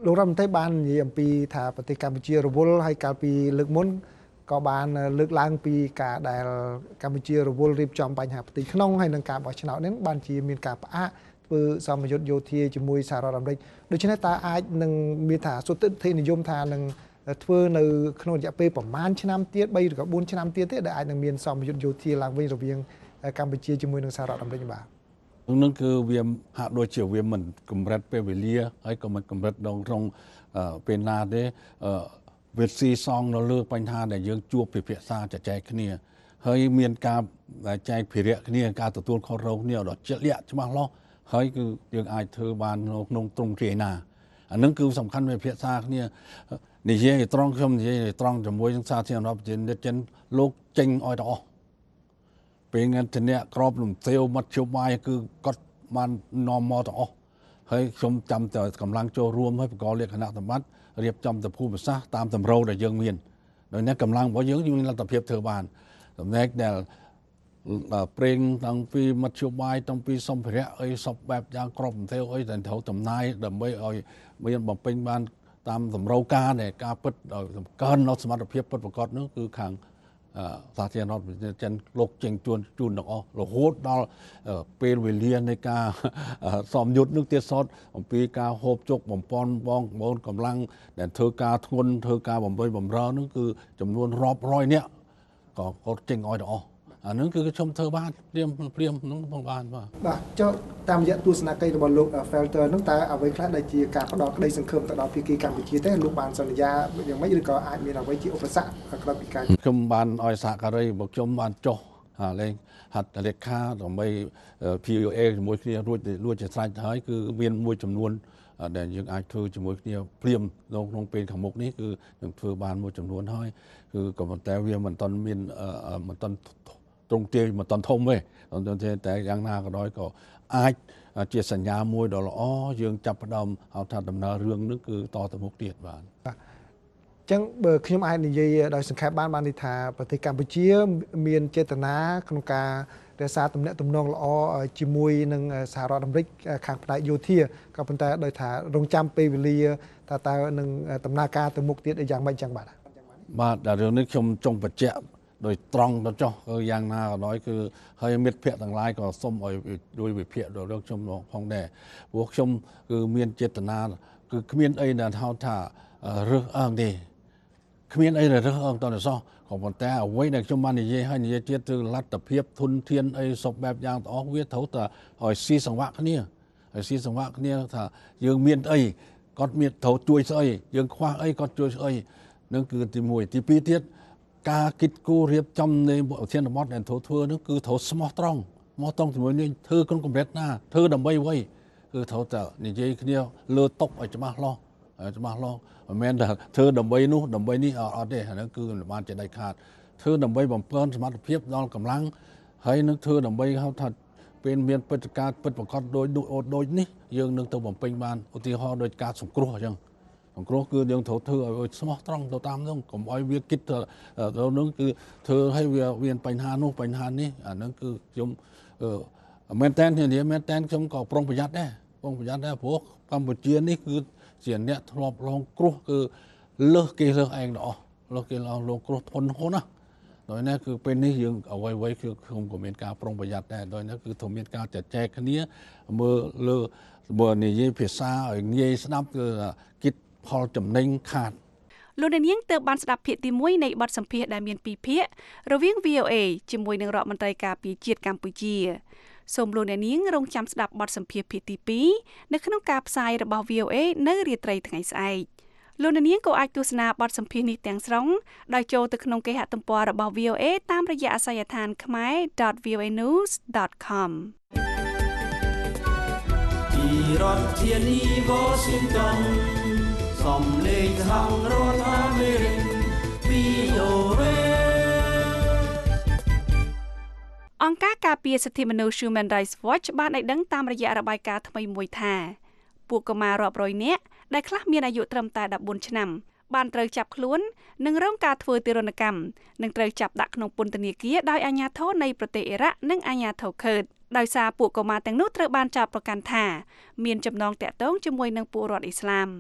លោករដ្ឋមន្ត្រីបាននិយាយអំពីថាប្រទេសកម្ពុជារវល់ហើយកាលពីលើកមុនក៏បានលើកឡើងពីការដែលកម្ពុជារវល់រៀបចំបញ្ហាផ្ទៃក្នុងហើយនឹងការបោះឆ្នោតនេះបានជាមានការផ្អាកធ្វើសម្ពយុទ្ធយោធាជាមួយសហរដ្ឋអាមេរិកដូច្នេះតើអាចនឹងមានថាសុទ្ធិដ្ឋិនិយមថានឹងធ្វើនៅក្នុងរយៈពេលប្រមាណឆ្នាំទៀតបីឬក៏បួនឆ្នាំទៀតទេដែលអាចនឹងមានសម្ពយុទ្ធយោធាឡើងវិញរវាងកម្ពុជាជាមួយនឹងសហរដ្ឋអាមេរិកបាទនឹងគឺវាហាក់ដូចជាវាមិនកម្រិតពេលវេលាហើយក៏មិនកម្រិតដងក្នុងពេលណាទេវាស៊ីសងនៅលើបញ្ហាដែលយើងជួបពិភាក្សាចែកចែកគ្នាហើយមានការចែកភារៈគ្នាការទទួលខុសត្រូវគ្នាដល់ជាក់លាក់ច្បាស់លាស់ហើយគឺយើងអាចធ្វើបានក្នុងទ្រង់ទ្រាយណាអានឹងគឺសំខាន់វិភាសាគ្នានិយាយត្រង់ខ្ញុំនិយាយត្រង់ជាមួយនឹងសាធារណរដ្ឋប្រជាជនលោកចេញឲ្យទៅអស់ពេលงั้นទៅអ្នកក្របលំទាវមធ្យោបាយគឺគាត់បាននាំមកទៅអស់ហើយខ្ញុំចាំតែកម្លាំងចូលរួមហើយបកលក្ខណៈសម្បត្តិរៀបចំទៅភូមិសាស្ត្រតាមតម្រូវដែលយើងមានដោយនេះកម្លាំងរបស់យើងមានលទ្ធភាពធ្វើបានចំណែកដែលប្រេងតាំងពីមធ្យោបាយតាំងពីសម្ភារៈអីសពបែបយ៉ាងក្របលំទាវអីតែត្រូវចំណាយដើម្បីឲ្យមានបំពេញបានតាមតម្រូវការនៃការពិតឲ្យកើននៅសមត្ថភាពពិតប្រាកដនោះគឺខាងសាធារណរដ្ឋប្រជាជនលោកចេញជួនជូនទាំងអស់រហូតដល់ពេលវេលានៃការសមយុទ្ធនឹងទៀតសតអំពីការហូបជុកបំពន់បងប្អូនកម្លាំងដែលធ្វើការធ្ងន់ធ្វើការបំពេញបំរើនោះគឺចំនួនរាប់រយនាក់ក៏គាត់ចេញឲ្យទាំងអស់អានឹងគឺខ្ញុំធ្វើបានព្រាមព្រាមនឹងផងបានបាទបាទចុះតាមរយៈទស្សនកិច្ចរបស់លោក Felter នោះតើអ្វីខ្លះដែលជាការផ្ដល់ក្តីសង្ឃឹមទៅដល់ភាគីកម្ពុជាទេលោកបានសន្យាយ៉ាងម៉េចឬក៏អាចមានអ្វីជាឧបសគ្គក្រៅពីការខ្ញុំបានឲ្យសហការីរបស់ខ្ញុំបានចុះលេងហត្ថលេខាដើម្បី P O A ជាមួយគ្នារួចរួចជាស្រេចហើយគឺមានមួយចំនួនដែលយើងអាចធ្វើជាមួយគ្នាព្រាមក្នុងពេលខាងមុខនេះគឺនឹងធ្វើបានមួយចំនួនហើយគឺក៏ប៉ុន្តែវាមិនទាន់មានមិនទាន់ត្រង់ទាយមិនទាន់ធំទេតែយ៉ាងណាក៏ដោយក៏អាចជាសញ្ញាមួយដ៏ល្អយើងចាប់ផ្ដើមហៅថាដំណើររឿងនេះគឺតទៅមុខទៀតបាទអញ្ចឹងបើខ្ញុំអាចនិយាយដោយសង្ខេបបានបានន័យថាប្រទេសកម្ពុជាមានចេតនាក្នុងការរក្សាទំនាក់ទំនងល្អជាមួយនឹងសហរដ្ឋអាមេរិកខាងផ្នែកយោធាក៏ប៉ុន្តែដោយថារងចាំពេលវេលាថាតើនឹងដំណើរការទៅមុខទៀតយ៉ាងម៉េចចឹងបាទបាទដល់រឿងនេះខ្ញុំចង់បញ្ជាក់ដោយត្រង់ទៅចុះគឺយ៉ាងណាក៏ដោយគឺហើយមិត្តភ័ក្តិទាំងឡាយក៏សូមឲ្យដោយវិភាគដល់រឿងខ្ញុំផងដែរព្រោះខ្ញុំគឺមានចេតនាគឺគ្មានអីដែលហៅថារើសអើងទេគ្មានអីដែលរើសអើងតទៅសោះក៏ប៉ុន្តែអ្វីដែលខ្ញុំបាននិយាយឲ្យនិយាយទៀតគឺលទ្ធភាពធនធានអីសពបែបយ៉ាងទាំងអស់វាត្រូវតែឲ្យស៊ីសង្វាក់គ្នាឲ្យស៊ីសង្វាក់គ្នាថាយើងមានអីគាត់មានត្រូវជួយស្អីយើងខ្វះអីគាត់ជួយស្អីនឹងគឺទីមួយទីពីរទៀតការគិតគូររៀបចំនៃឧទានបទដែលធ្វើធ្វើនោះគឺត្រូវស្មោះត្រង់ស្មោះត្រង់ជាមួយនេះធ្វើក្នុងកម្រិតណាធ្វើដើម្បីអ្វីគឺត្រូវតែនិយាយគ្នាលើតុឲ្យច្បាស់លាស់ច្បាស់លាស់មិនមែនថាធ្វើដើម្បីនោះដើម្បីនេះអត់ទេអានោះគឺមិនបានជាដាច់ខាតធ្វើដើម្បីបំពេញសមត្ថភាពដល់កម្លាំងហើយនឹងធ្វើដើម្បីហៅថាពេលមានព្រឹត្តិការណ៍ពិតប្រាកដដូចដូចនេះយើងនឹងទៅបំពេញបានឧទាហរណ៍ដូចការសង្គ្រោះអញ្ចឹងសង្គ្រោះគឺយើងត្រូវធ្វើឲ្យស្មោះត្រង់ទៅតាមនោះកុំឲ្យវាគិតទៅនោះគឺធ្វើឲ្យវាមានបញ្ហានោះបញ្ហានេះអានោះគឺខ្ញុំមែនតើនេះមែនតើខ្ញុំក៏ប្រុងប្រយ័ត្នដែរប្រុងប្រយ័ត្នដែរព្រោះកម្ពុជានេះគឺជាអ្នកធ្លាប់រងគ្រោះគឺលើសគេលើសឯងដល់អស់លើសគេរងគ្រោះធនហូនណាដោយនេះគឺពេលនេះយើងអ្វីអ្វីគឺខ្ញុំក៏មានការប្រុងប្រយ័ត្នដែរដោយនេះគឺត្រូវមានការចែកចែកគ្នាមើលលើបើនិយាយភាសាឲ្យងាយស្ដាប់គឺគិតផលចំណេញខាតលោកនាងទើបបានស្ដាប់ភាគទីមួយនៃបទសម្ភាសន៍ដែលមានពីរភាគរវាង V O A ជាមួយនឹងរដ្ឋមន្ត្រីការពារជាតិកម្ពុជាសូមលោកនាងរងចាំស្ដាប់បទសម្ភាសន៍ភាគទីពីរនៅក្នុងការផ្សាយរបស់ V O A នៅរាត្រីថ្ងៃស្អែកលោកនាងក៏អាចទស្សនាបទសម្ភាសន៍នេះទាំងស្រុងដោយចូលទៅក្នុងគេហទំព័ររបស់ V O A តាមរយៈអាសយដ្ឋាន ខមែរ ដត វីអូអេ ញូស ដត ខមពីរដ្ឋធានី Washington សំឡេងសហរដ្ឋអាមេរិក V O A អង្គការការពារសិទ្ធិមនុស្ស Human Rights Watch បានឲ្យដឹងតាមរយៈរបាយការណ៍ថ្មីមួយថាពួកកុមាររាប់រយនាក់ដែលខ្លះមានអាយុត្រឹមតែដប់បួនឆ្នាំបានត្រូវចាប់ខ្លួននិងរងការធ្វើទារុណកម្មនិងត្រូវចាប់ដាក់ក្នុងពន្ធនាគារដោយអាជ្ញាធរនៃប្រទេសអ៊ីរ៉ាក់និងអាជ្ញាធរឃឺដដោយសារពួកកុមារទាំងនោះត្រូវបានចោទប្រកាន់ថាមានចំណងទាក់ទងជាមួយនឹងពួករដ្ឋអ៊ីស្លាម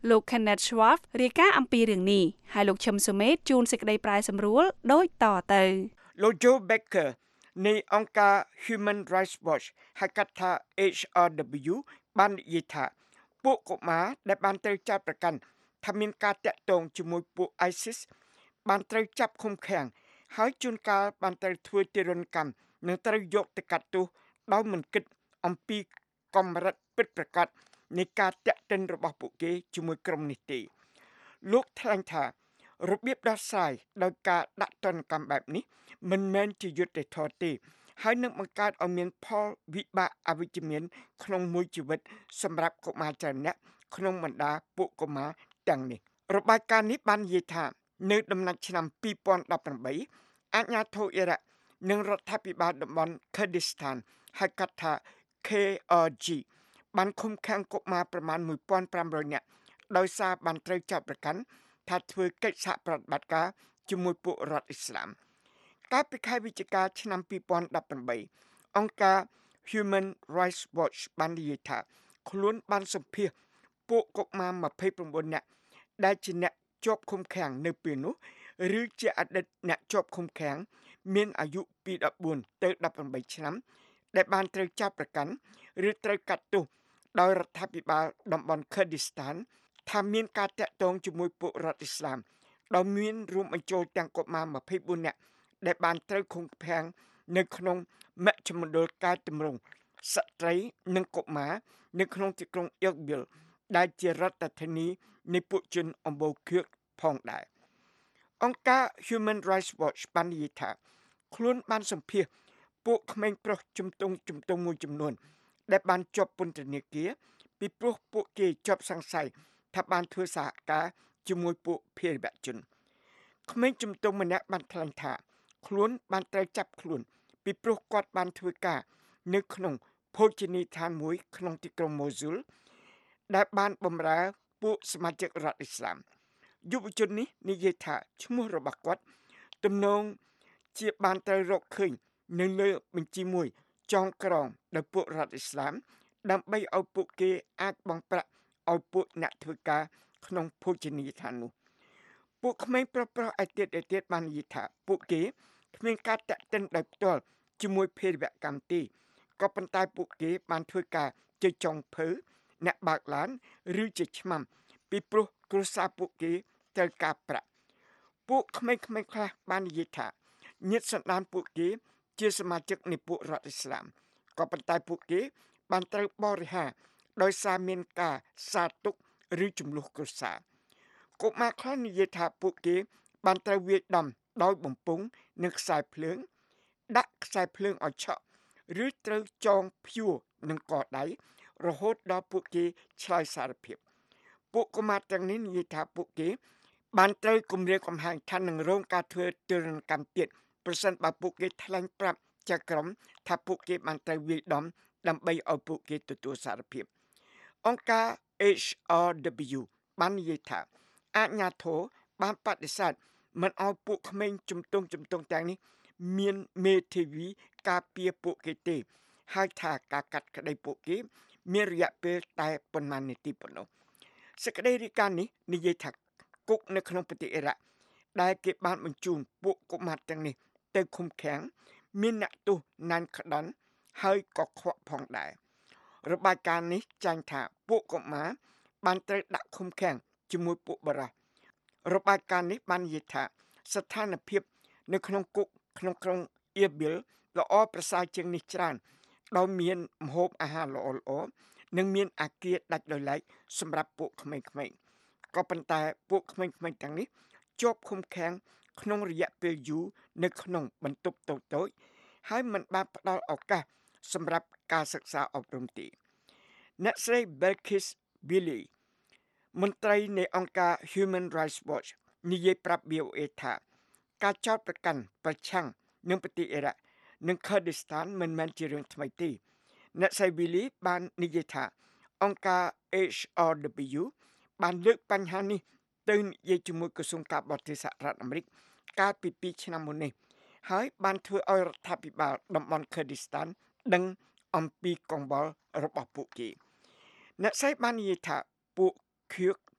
លោក Kenneth Schwab រាយការណ៍អំពីរឿងនេះហើយលោកឈឹមសុមេតជួនសេចក្តីប្រាយសម្រួលដូចតទៅលោក Joe Becker នៃអង្គការ Human Rights Watch ហៅកាត់ថា H R W បាននិយាយថាពួកកុមារដែលបានត្រូវចាប់ប្រកាន់ថាមានការតាក់ទងជាមួយពួក ISIS បានត្រូវចាប់ឃុំឃាំងហើយជួនកាលបានត្រូវធ្វើទារុណកម្មនិងត្រូវយកទៅកាត់ទោសដោយមិនគិតអំពីកម្រិតពិតប្រាកដនៃការតាក់ទិនរបស់ពួកគេជាមួយក្រុមនេះទេលោកថ្លែងថារបៀបដោះស្រាយដោយការដាក់ទណ្ឌកម្មបែបនេះមិនមែនជាយុត្តិធម៌ទេហើយនឹងបង្កើតឲ្យមានផលវិបាកអវិជ្ជមានក្នុងមួយជីវិតសម្រាប់កុមារច្រើនអ្នកក្នុងបណ្ដាពួកកុមារទាំងនេះរបាយការណ៍នេះបាននិយាយថានៅដំណាច់ឆ្នាំពីរពាន់ដប់ប្រាំបីអាជ្ញាធរអ៊ីរ៉ាក់និងរដ្ឋាភិបាលតំបន់ Kurdistan ហៅកាត់ថា K R G បានឃុំឃាំងកុមារប្រមាណមួយពាន់ប្រាំរយនាក់ដោយសារបានត្រូវចាប់ប្រកាន់ថាធ្វើកិច្ចសហប្រតិបត្តិការជាមួយពួករដ្ឋអ៊ីស្លាមកាលពីខែវិច្ឆិកាឆ្នាំពីរពាន់ដប់ប្រាំបីអង្គការ Human Rights Watch បាននិយាយថាខ្លួនបានសម្ភាសន៍ពួកកុមារម្ភៃប្រាំបួននាក់ដែលជាអ្នកជាប់ឃុំឃាំងនៅពេលនោះឬជាអតីតអ្នកជាប់ឃុំឃាំងមានអាយុពីដប់បួនទៅដប់ប្រាំបីឆ្នាំដែលបានត្រូវចាប់ប្រកាន់ឬត្រូវកាត់ទោសដោយរដ្ឋាភិបាលតំបន់ Kurdistan ថាមានការតាក់ទងជាមួយពួករដ្ឋអ៊ីស្លាមដោយមានរួមបញ្ចូលទាំងកុមារម្ភៃបួននាក់ដែលបានត្រូវឃុំឃាំងនៅក្នុងមជ្ឈមណ្ឌលកែតម្រង់ស្ត្រីនិងកុមារនៅក្នុងទីក្រុង Erbil ដែលជារដ្ឋធានីនៃពួកជនអម្បូរខៀវផងដែរអង្គការ Human Rights Watch បាននិយាយថាខ្លួនបានសម្ភាសន៍ពួកក្មេងប្រុសជំទង់ជំទង់មួយចំនួនដែលបានជាប់ពន្ធនាគារពីព្រោះពួកគេជាប់សង្ស័យថាបានធ្វើសហការជាមួយពួកភេរវជនក្មេងជំទង់ម្នាក់បានថ្លែងថាខ្លួនបានត្រូវចាប់ខ្លួនពីព្រោះគាត់បានធ្វើការនៅក្នុងភោជនីយដ្ឋានមួយក្នុងទីក្រុង Mosul ដែលបានបម្រើពួកសមាជិករដ្ឋអ៊ីស្លាមយុវជននេះនិយាយថាឈ្មោះរបស់គាត់ទំនងជាបានត្រូវរកឃើញនៅលើបញ្ជីមួយចងក្រងដោយពួករដ្ឋអ៊ីស្លាមដើម្បីឲ្យពួកគេអាចបង់ប្រាក់ឲ្យពួកអ្នកធ្វើការក្នុងភោជនីយដ្ឋាននោះពួកក្មេងប្រុសៗឯទៀតឯទៀតបាននិយាយថាពួកគេគ្មានការតាក់ទិនដោយផ្ទាល់ជាមួយភេរវកម្មទេក៏ប៉ុន្តែពួកគេបានធ្វើការជាចុងភៅអ្នកបើកឡានឬជាឆ្មាំពីព្រោះគ្រួសារពួកគេត្រូវការប្រាក់ពួកក្មេងៗខ្លះបាននិយាយថាញាតិសន្តានពួកគេជាសមាជិកនៃពួករដ្ឋអ៊ីស្លាមក៏ប៉ុន្តែពួកគេបានត្រូវបរិហារដោយសារមានការសាទុកឬចំនួនគ្រួសារកុមារខ្លះនិយាយថាពួកគេបានត្រូវវាយដំដោយបំពង់និងខ្សែភ្លើងដាក់ខ្សែភ្លើងឲ្យឆក់ឬត្រូវចងព្យួរនឹងកដៃរហូតដល់ពួកគេឆ្លើយសារភាពពួកកុមារទាំងនេះនិយាយថាពួកគេបានត្រូវគំរាមកំហែងថានឹងរងការធ្វើទារុណកម្មទៀតប្រសិនបើពួកគេថ្លែងប្រាប់ចៅក្រមថាពួកគេបានត្រូវវាយដំដើម្បីឲ្យពួកគេទទួលសារភាពអង្គការ H R W បាននិយាយថាអាជ្ញាធរបានបដិសេធមិនឲ្យពួកក្មេងជំទង់ជំទង់ទាំងនេះមានមេធាវីការពារពួកគេទេហើយថាការកាត់ក្តីពួកគេមានរយៈពេលតែប៉ុន្មាននាទីប៉ុណ្ណោះសេចក្តីរាយការណ៍នេះនិយាយថាគុកនៅក្នុងប្រទេសអ៊ីរ៉ាក់ដែលគេបានបញ្ជូនពួកកុមារទាំងនេះទៅឃុំឃាំងមានអ្នកទោសណានក្តាន់ហើយក៏ខ្វក់ផងដែររបាយការណ៍នេះចែងថាពួកកុមារបានត្រូវដាក់ឃុំឃាំងជាមួយពួកបរិសុទ្ធរបាយការណ៍នេះបាននិយាយថាស្ថានភាពនៅក្នុងគុកក្នុងក្រុងអ៊ីប៊ីលល្អប្រសើរជាងនេះច្រើនដោយមានម្ហូបអាហារល្អៗនិងមានអាគារដាច់ដោយឡែកសម្រាប់ពួកក្មេងៗក៏ប៉ុន្តែពួកក្មេងៗទាំងនេះជាប់ឃុំឃាំងក្នុងរយៈពេលយូរនៅក្នុងបន្ទប់តូចៗហើយមិនបានផ្ដល់ឱកាសសម្រាប់ការសិក្សាអប់រំទេអ្នកស្រី Belkis Billy មន្ត្រីនៃអង្គការ Human Rights Watch និយាយប្រាប់ V O A ថាការចោទប្រកាន់ប្រឆាំងនឹងប្រទេសអ៊ីរ៉ាក់និង Kurdistan មិនមែនជារឿងថ្មីទេអ្នកស្រី Billy បាននិយាយថាអង្គការ H R W បានលើកបញ្ហានេះទៅនិយាយជាមួយក្រសួងការបរទេសសហរដ្ឋអាមេរិកកាលពីពីរឆ្នាំមុននេះហើយបានធ្វើឲ្យរដ្ឋាភិបាលតំបន់ Kurdistan ដឹងអំពីកង្វល់របស់ពួកគេអ្នកស្រីបាននិយាយថាពួកខៀវ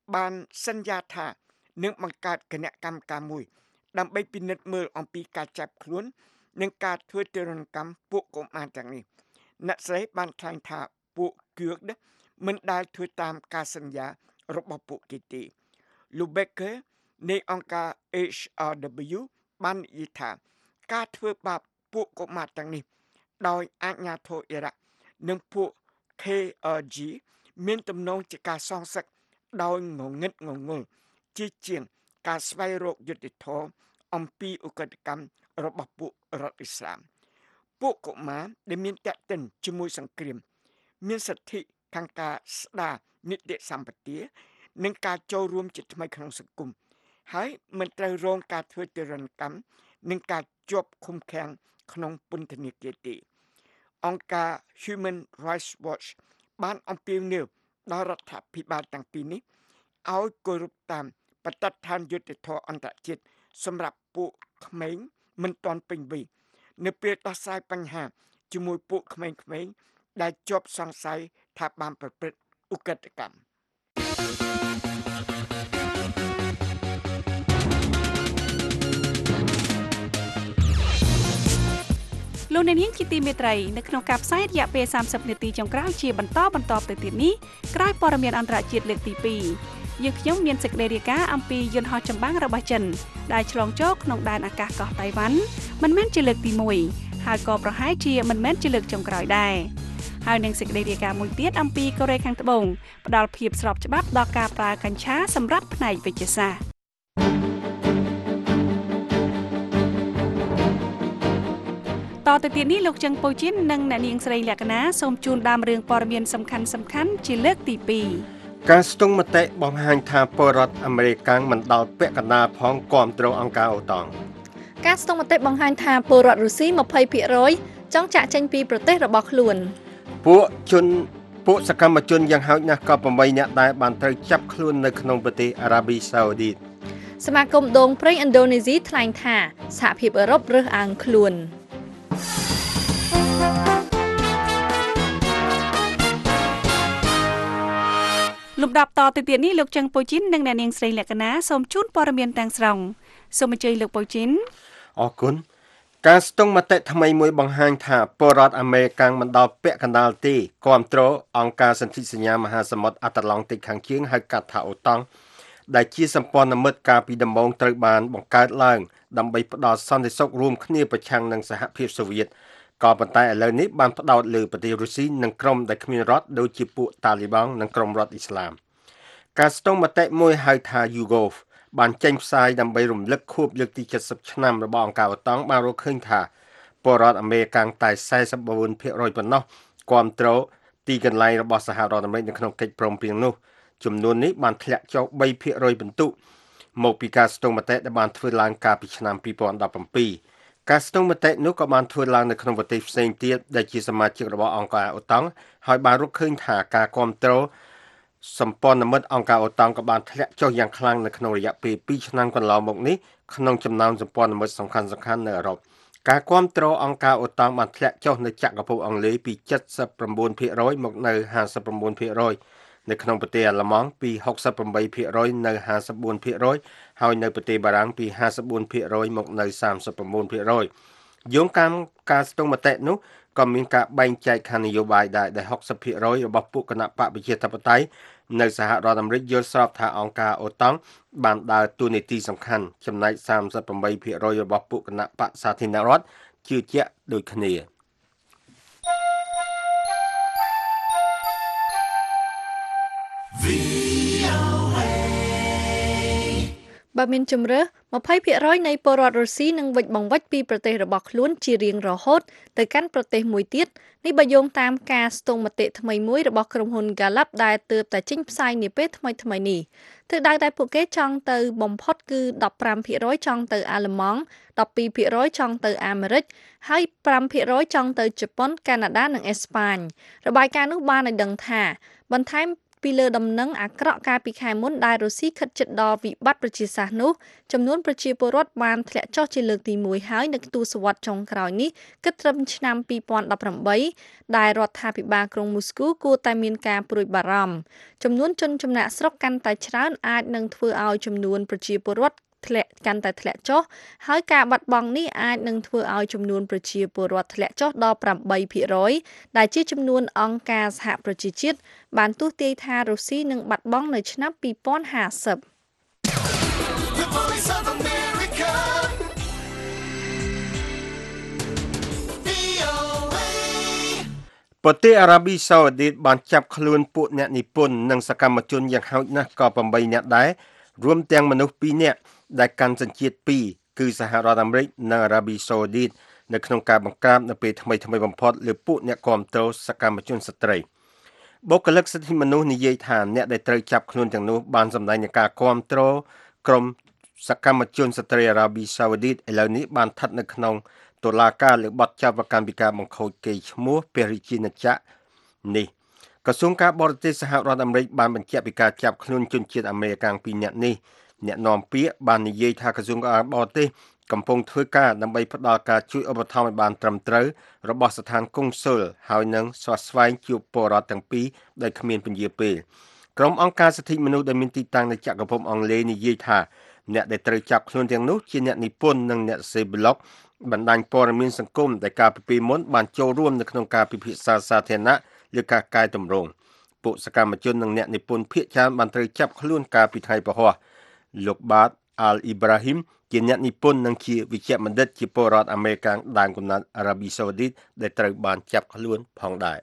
បានសន្យាថានឹងបង្កើតគណៈកម្មការមួយដើម្បីពិនិត្យមើលអំពីការចាប់ខ្លួននិងការធ្វើទរណកម្មពួកកុមារទាំងនេះអ្នកស្រីបានថ្លែងថាពួកគឿកមិនដែលធ្វើតាមការសន្យារបស់ពួកគេទេលោក Becker នៃអង្គការ H R W បាននិយាយថាការធ្វើបាបពួកកុមារទាំងនេះដោយអាជ្ញាធរអ៊ីរ៉ាក់និងពួក K R G មានទំនងជាការសងសឹកដោយងងឹតងងល់ជាជាងការស្វែងរកយុត្តិធម៌អំពីឧក្រិដ្ឋកម្មរបស់ពួករដ្ឋអ៊ីស្លាមពួកកុមារដែលមានតេតិនជាមួយសង្គ្រាមមានសិទ្ធិខាងការស្ដារនីតិសម្បទានិងការចូលរួមជាថ្មីក្នុងសង្គមហើយមិនត្រូវរងការធ្វើទរណកម្មនិងការជាប់ឃុំឃាំងក្នុងពន្ធនាគារទេអង្គការ Human Rights Watch បានអំពាវនាវដល់រដ្ឋាភិបាលទាំងពីរនេះឲ្យគោរពតាមបទដ្ឋានយុត្តិធម៌អន្តរជាតិសម្រាប់ពួកក្មេងមិនទាន់ពេញវ័យនៅពេលដោះស្រាយបញ្ហាជាមួយពួកក្មេងៗដែលជាប់សង្ស័យថាបានប្រព្រឹត្តឧក្រិដ្ឋកម្មលោកអ្នកនាងជាទីមេត្រីនៅក្នុងការផ្សាយរយៈពេលសាមសិបនាទីចុងក្រោយជាបន្តបន្តទៅទៀតនេះក្រោយព័ត៌មានអន្តរជាតិលើកទីពីរយើងខ្ញុំមានសេចក្តីរាយការណ៍អំពីយន្តហោះចម្បាំងរបស់ចិនដែលឆ្លងចូលក្នុងដែនអាកាសកោះតៃវ៉ាន់មិនមែនជាលើកទីមួយហើយក៏ប្រហែលជាមិនមែនជាលើកចុងក្រោយដែរហើយនឹងសេចក្តីរាយការណ៍មួយទៀតអំពីកូរ៉េខាងត្បូងផ្ដល់ភាពស្របច្បាប់ដល់ការប្រើកញ្ឆាសម្រាប់ផ្នែកវិទ្យាសាស្ត្រតទៅទៀតនេះលោកចឹងពូជីននិងអ្នកនាងស្រីលក្ខណាសូមជូនដើមរឿងព័ត៌មានសំខាន់សំខាន់ជាលើកទីពីរការស្ទង់មតិបង្ហាញថាពលរដ្ឋអាមេរិកមិនដល់ពាក់កណ្ដាលផងគាំទ្រអង្គការអូតាំងការស្ទង់មតិបង្ហាញថាពលរដ្ឋរុស្ស៊ី ยี่สิบเปอร์เซ็นต์ ចង់ចាក់ចេញពីប្រទេសរបស់ខ្លួនពួកជនពួកសកម្មជនយ៉ាងហោចណាស់ក៏ប្រាំបីនាក់ដែរបានត្រូវចាប់ខ្លួននៅក្នុងប្រទេសអារ៉ាប៊ីសាអូឌីតសមាគមដងព្រៃឥណ្ឌូនេស៊ីថ្លែងថាសហភាពអឺរ៉ុបរើសអើងខ្លួនលំដាប់តទៅទៀតនេះលោកចឹងពូជីននិងអ្នកនាងស្រីលក្ខណាសូមជូនព័ត៌មានទាំងស្រុងសូមអញ្ជើញលោកពូជីនអរគុណការស្ទង់មតិថ្មីមួយបង្ហាញថាពលរដ្ឋអាមេរិកមិនដល់ពាក់កណ្ដាលទេគាំទ្រអង្គការសន្ធិសញ្ញាមហាសមុទ្រអាត្លង់តិកខាងជើងហៅកាត់ថាអូតាំងដែលជាសម្ព័ន្ធមិត្តកាលពីដំបូងត្រូវបានបង្កើតឡើងដើម្បីផ្ដល់សន្តិសុខរួមគ្នាប្រឆាំងនឹងសហភាពសូវៀតក៏ប៉ុន្តែឥឡូវនេះបានផ្ដោតលើប្រទេសរុស្ស៊ីនិងក្រុមដែលគ្មានរដ្ឋដូចជាពួកតាលីបង់និងក្រុមរដ្ឋអ៊ីស្លាមការស្ទង់មតិមួយហៅថា YouGov បានចេញផ្សាយដើម្បីរំលឹកខួបលើកទីเจ็ดสิบឆ្នាំរបស់អង្គការអូតាំងបានរកឃើញថាពលរដ្ឋអាមេរិកតែ สี่สิบสี่%ប៉ុណ្ណោះគាំទ្រទីកន្លែងរបស់សហរដ្ឋអាមេរិកនៅក្នុងកិច្ចព្រមព្រៀងនោះចំនួននេះបានធ្លាក់ចុះ 三%បន្ទុកមកពីការស្ទង់មតិដែលបានធ្វើឡើងកាលពីឆ្នាំยี่สิบสิบเจ็ดការស្ទង់មតិនោះក៏បានធ្វើឡើងនៅក្នុងប្រទេសផ្សេងទៀតដែលជាសមាជិករបស់អង្គការអូតាំងហើយបានរកឃើញថាការគាំទ្រសម្ព័ន្ធមិត្តអង្គការអូតាំងក៏បានធ្លាក់ចុះយ៉ាងខ្លាំងនៅក្នុងរយៈពេលពីរឆ្នាំកន្លងមកនេះក្នុងចំណោមសម្ព័ន្ធមិត្តសំខាន់ៗនៅអឺរ៉ុបការគាំទ្រអង្គការអូតាំងបានធ្លាក់ចុះនៅចក្រភពអង់គ្លេសពី เจ็ดสิบเก้า% មកនៅ ห้าสิบเก้า% នៅក្នុងប្រទេសអាល្លឺម៉ង់ពី หกสิบแปด% នៅ ห้าสิบสี่% ហើយនៅប្រទេសបារាំងពី ห้าสิบสี่% មកនៅ สามสิบเก้า% យោងតាមការស្ទង់មតិនោះក៏មានការបែងចែកខាងនយោបាយដែរដែល หกสิบ%របស់ពួកគណៈបកប្រជាធិបតេយ្យនៅសហរដ្ឋអាមេរិកយល់ស្របថាអង្គការអូតាំងបានដើរតួនាទីសំខាន់ចំណែក สามสิบแปด% របស់ពួកគណៈបកសាធារណរដ្ឋជឿជាក់ដូចគ្នាបើមានជំរឿยี่สิบเปอร์เซ็นต์ នៃពលរដ្ឋរុស្ស៊ីនឹងវិច្ចបង្វិចពីប្រទេសរបស់ខ្លួនជារៀងរហូតទៅកាន់ប្រទេសមួយទៀតនេះបើយោងតាមការស្ទង់មតិថ្មីមួយរបស់ក្រុមហ៊ុន Gallup ដែលទើបតែចេញផ្សាយនាពេលថ្មីៗនេះទិសដៅដែលពួកគេចង់ទៅបំផុតគឺสิบห้า%ចង់ទៅអាល្លឺម៉ង់ สิบสอง%ចង់ទៅអាមេរិកហើយ ห้า% ចង់ទៅជប៉ុន កាណាដានិងអេស្ប៉ាញរបាយការណ៍នោះបានឲ្យដឹងថាបន្ថែមពីលើដំណឹងអាក្រក់កាលពីខែមុនដែលរុស្ស៊ីខិតជិតដល់វិបត្តិប្រជាសាស្ត្រនោះចំនួនប្រជាពលរដ្ឋបានធ្លាក់ចុះជាលើកទីមួយហើយនៅទសវត្សរ៍ចុងក្រោយនេះគិតត្រឹមឆ្នាំពីរពាន់ដប់ប្រាំបីដែលរដ្ឋាភិបាលក្រុងមូស្គូគួរតែមានការព្រួយបារម្ភចំនួនជនចំណាក់ស្រុកកាន់តែច្រើនអាចនឹងធ្វើឲ្យចំនួនប្រជាពលរដ្ឋធ្លាក់កាន់តែធ្លាក់ចុះហើយការបាត់បង់នេះអាចនឹងធ្វើឲ្យចំនួនប្រជាពលរដ្ឋធ្លាក់ចុះដល់ប្រាំបីភាគរយដែលជាចំនួនអង្គការសហប្រជាជាតិបានទស្សន៍ទាយថារុស្ស៊ីនឹងបាត់បង់នៅឆ្នាំពីរពាន់ហាសិបប្រទេសអារ៉ាប៊ីសាអូឌីតបានចាប់ខ្លួនពួកអ្នកនិពន្ធនិងសកម្មជនយ៉ាងហោចណាស់ក៏ប្រាំបីនាក់ដែររួមទាំងមនុស្សពីរនាក់ដែលកាន់សញ្ជាតិពីរគឺសហរដ្ឋអាមេរិកនិងអារ៉ាប៊ីសាអូឌីតនៅក្នុងការបង្ក្រាបនៅពេលថ្មីថ្មីបំផុតលើពួកអ្នកគាំទ្រសកម្មជនស្ត្រីបុគ្គលិកសិទ្ធិមនុស្សនិយាយថាអ្នកដែលត្រូវចាប់ខ្លួនទាំងនោះបានសម្ដែងនឹងការគាំទ្រក្រុមសកម្មជនស្ត្រីអារ៉ាប៊ីសាអូឌីតឥឡូវនេះបានស្ថិតនៅក្នុងតុលាការលើបទចោទប្រកាន់ពីការបង្ខូចកេរ្តិ៍ឈ្មោះព្រះរាជាណាចក្រនេះក្រសួងការបរទេសសហរដ្ឋអាមេរិកបានបញ្ជាក់ពីការចាប់ខ្លួនជនជាតិអាមេរិកពីរនាក់នេះអ្នកនាំពាក្យបាននិយាយថាក្រសួងការបរទេសកំពុងធ្វើការដើម្បីផ្តល់ការជួយឧបត្ថម្ភឲ្យបានត្រឹមត្រូវរបស់ស្ថានកុងស៊ុលហើយនឹងស្វាស្វែងជួបពលរដ្ឋទាំងពីរដោយគ្មានពន្យាពេលក្រុមអង្គការសិទ្ធិមនុស្សដែលមានទីតាំងនៅចក្រភពអង់គ្លេសនិយាយថាអ្នកដែលត្រូវចាប់ខ្លួនទាំងនោះជាអ្នកនិពន្ធនិងអ្នកសេប្លុកបណ្ដាញព័ត៌មានសង្គមដែលកាលពីពេលមុនបានចូលរួមនៅក្នុងការពិភាក្សាសាធារណៈលើការកែតម្រង់ពួកសកម្មជននិងអ្នកនិពន្ធភាគច្រើនបានត្រូវចាប់ខ្លួនកាលពីថ្ងៃពហុលោកបាតអាល់អ៊ីប្រាហ៊ីមជាអ្នកនិពន្ធនិងជាវិជ្ជបណ្ឌិតជាពលរដ្ឋអាមេរិកដើមកំណើតអារ៉ាប៊ីសាអូឌីតដែលត្រូវបានចាប់ខ្លួនផងដែរ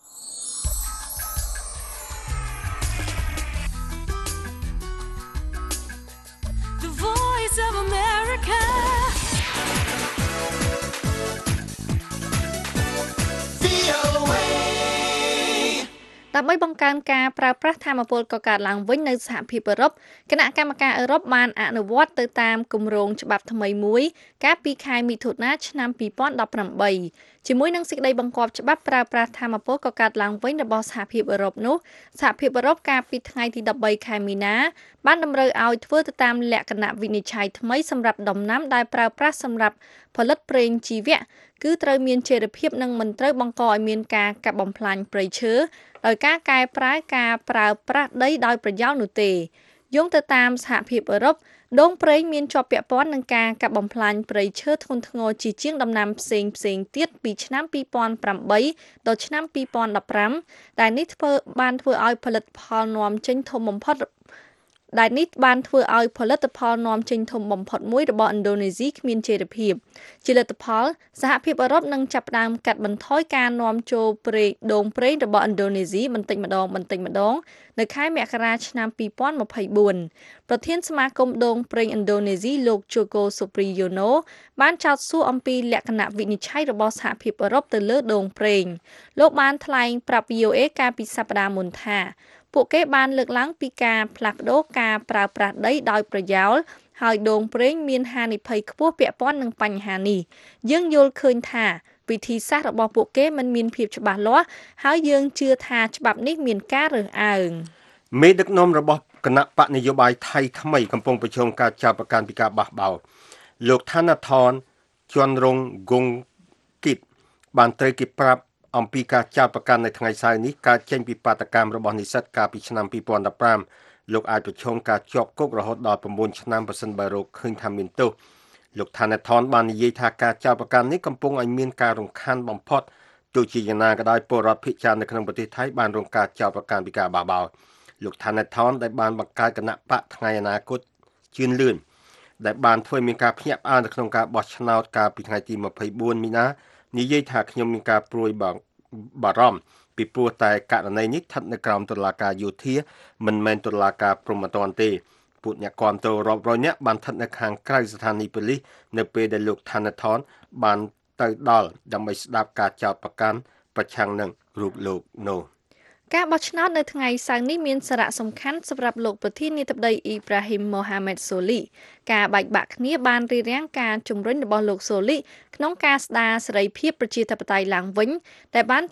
ដើម្បីបង្កើនការប្រើប្រាស់ថាមពលកកើតឡើងវិញនៅសហភាពអឺរ៉ុបគណៈកម្មការអឺរ៉ុបបានអនុវត្តទៅតាមគម្រោងច្បាប់ថ្មីមួយកាលពីខែមិថុនាឆ្នាំពីរពាន់ដប់ប្រាំបីជាមួយនឹងសេចក្តីបង្គាប់ច្បាប់ប្រើប្រាស់ថាមពលកកើតឡើងវិញរបស់សហភាពអឺរ៉ុបនោះសហភាពអឺរ៉ុបកាលពីថ្ងៃទីដប់បីខែមីនាបានតម្រូវឲ្យធ្វើទៅតាមលក្ខណៈវិនិច្ឆ័យថ្មីសម្រាប់ដំណាំដែលប្រើប្រាស់សម្រាប់ផលិតប្រេងជីវៈគឺត្រូវមានចីរភាពនិងមិនត្រូវបង្កឲ្យមានការកាប់បំផ្លាញព្រៃឈើដោយការកែប្រែការប្រើប្រាស់ដីដោយប្រយោលនោះទេយោងទៅតាមសហភាពអឺរ៉ុបដងព្រេងមានជាប់ពាក់ព័ន្ធនឹងការកាប់បំផ្លាញព្រៃឈើធ្ងន់ធ្ងរជាជាងដំណាំផ្សេងផ្សេងទៀតពីឆ្នាំពីរពាន់ប្រាំបីដល់ឆ្នាំពីរពាន់ដប់ប្រាំដែលនេះធ្វើបានធ្វើឲ្យផលិតផលនាំចេញធំបំផុតដែលនេះបានធ្វើឲ្យផលិតផលនាំចេញធំបំផុតមួយរបស់ឥណ្ឌូនេស៊ីគ្មានចីរភាពជាលទ្ធផលសហភាពអឺរ៉ុបនឹងចាប់ផ្ដើមកាត់បន្ថយការនាំចូលប្រេងដូងប្រេងរបស់ឥណ្ឌូនេស៊ីបន្តិចម្ដងបន្តិចម្ដងនៅខែមករាឆ្នាំពីរពាន់ម្ភៃបួនប្រធានសមាគមដូងប្រេងឥណ្ឌូនេស៊ីលោកជូកូសូព្រីយ៉ូណូបានចោទសួរអំពីលក្ខណៈវិនិច្ឆ័យរបស់សហភាពអឺរ៉ុបទៅលើដូងប្រេងលោកបានថ្លែងប្រាប់ វី អូ អេ កាលពីសប្តាហ៍មុនថាពួកគេបានលើកឡើងពីការផ្លាស់ប្ដូរការប្រើប្រាស់ដីដោយប្រយោលហើយដូងប្រេងមានហានិភ័យខ្ពស់ពាក់ព័ន្ធនឹងបញ្ហានេះយើងយល់ឃើញថាវិធីសាស្ត្ររបស់ពួកគេមិនមានភាពច្បាស់លាស់ហើយយើងជឿថាច្បាប់នេះមានការរើសអើងមេដឹកនាំរបស់គណៈបកនយោបាយថៃថ្មីកំពុងប្រឈមការចោទប្រកាន់ពីការបះបោរលោកថាណាថនជន់រងហ្គងគីតបានត្រូវគេប្រាប់អំពីការចោទប្រកាន់នៅថ្ងៃសៅរ៍នេះកើតចេញពីបាតកម្មរបស់និស្សិតកាលពីឆ្នាំពីរពាន់ដប់ប្រាំលោកអាចប្រឈមការជាប់គុករហូតដល់ប្រាំបួនឆ្នាំបើសិនបើរកឃើញថាមានទោសលោកថាណាថនបាននិយាយថាការចោទប្រកាន់នេះកំពុងឲ្យមានការរំខានបំផុតទោះជាយ៉ាងណាក៏ដោយពលរដ្ឋភាគច្រើននៅក្នុងប្រទេសថៃបានរងការចោទប្រកាន់ពីការបះបោរលោកថាណាថនដែលបានបង្កើតគណៈបកថ្ងៃអនាគតជឿនលឿនដែលបានធ្វើមានការភ្ញាក់ផ្អើលនៅក្នុងការបោះឆ្នោតកាលពីថ្ងៃទីម្ភៃបួនមីនានិយាយថាខ្ញុំមានការព្រួយបារម្ភពីព្រោះតែករណីនេះស្ថិតនៅក្រោមតុលាការយោធាមិនមែនតុលាការព្រហ្មទណ្ឌទេពួកអ្នកគាំទ្ររាប់រយនាក់បានស្ថិតនៅខាងក្រៅស្ថានីយ៍ប៉ូលីសនៅពេលដែលលោកថាណាថនបានទៅដល់ដើម្បីស្ដាប់ការចោទប្រកាន់ប្រឆាំងនឹងរូបលោកនោះការបោះឆ្នោតនៅថ្ងៃសៅរ៍នេះមានសារៈសំខាន់សម្រាប់លោកប្រធានាធិបតីអ៊ីប្រាហ៊ីមម៉ូហាម៉េតសូលីការបែកបាក់គ្នាបានរារាំងការជំរុញរបស់លោកសូលីក្នុងការស្ដារសេរីភាពប្រជាធិបតេយ្យឡើងវិញដែលបាន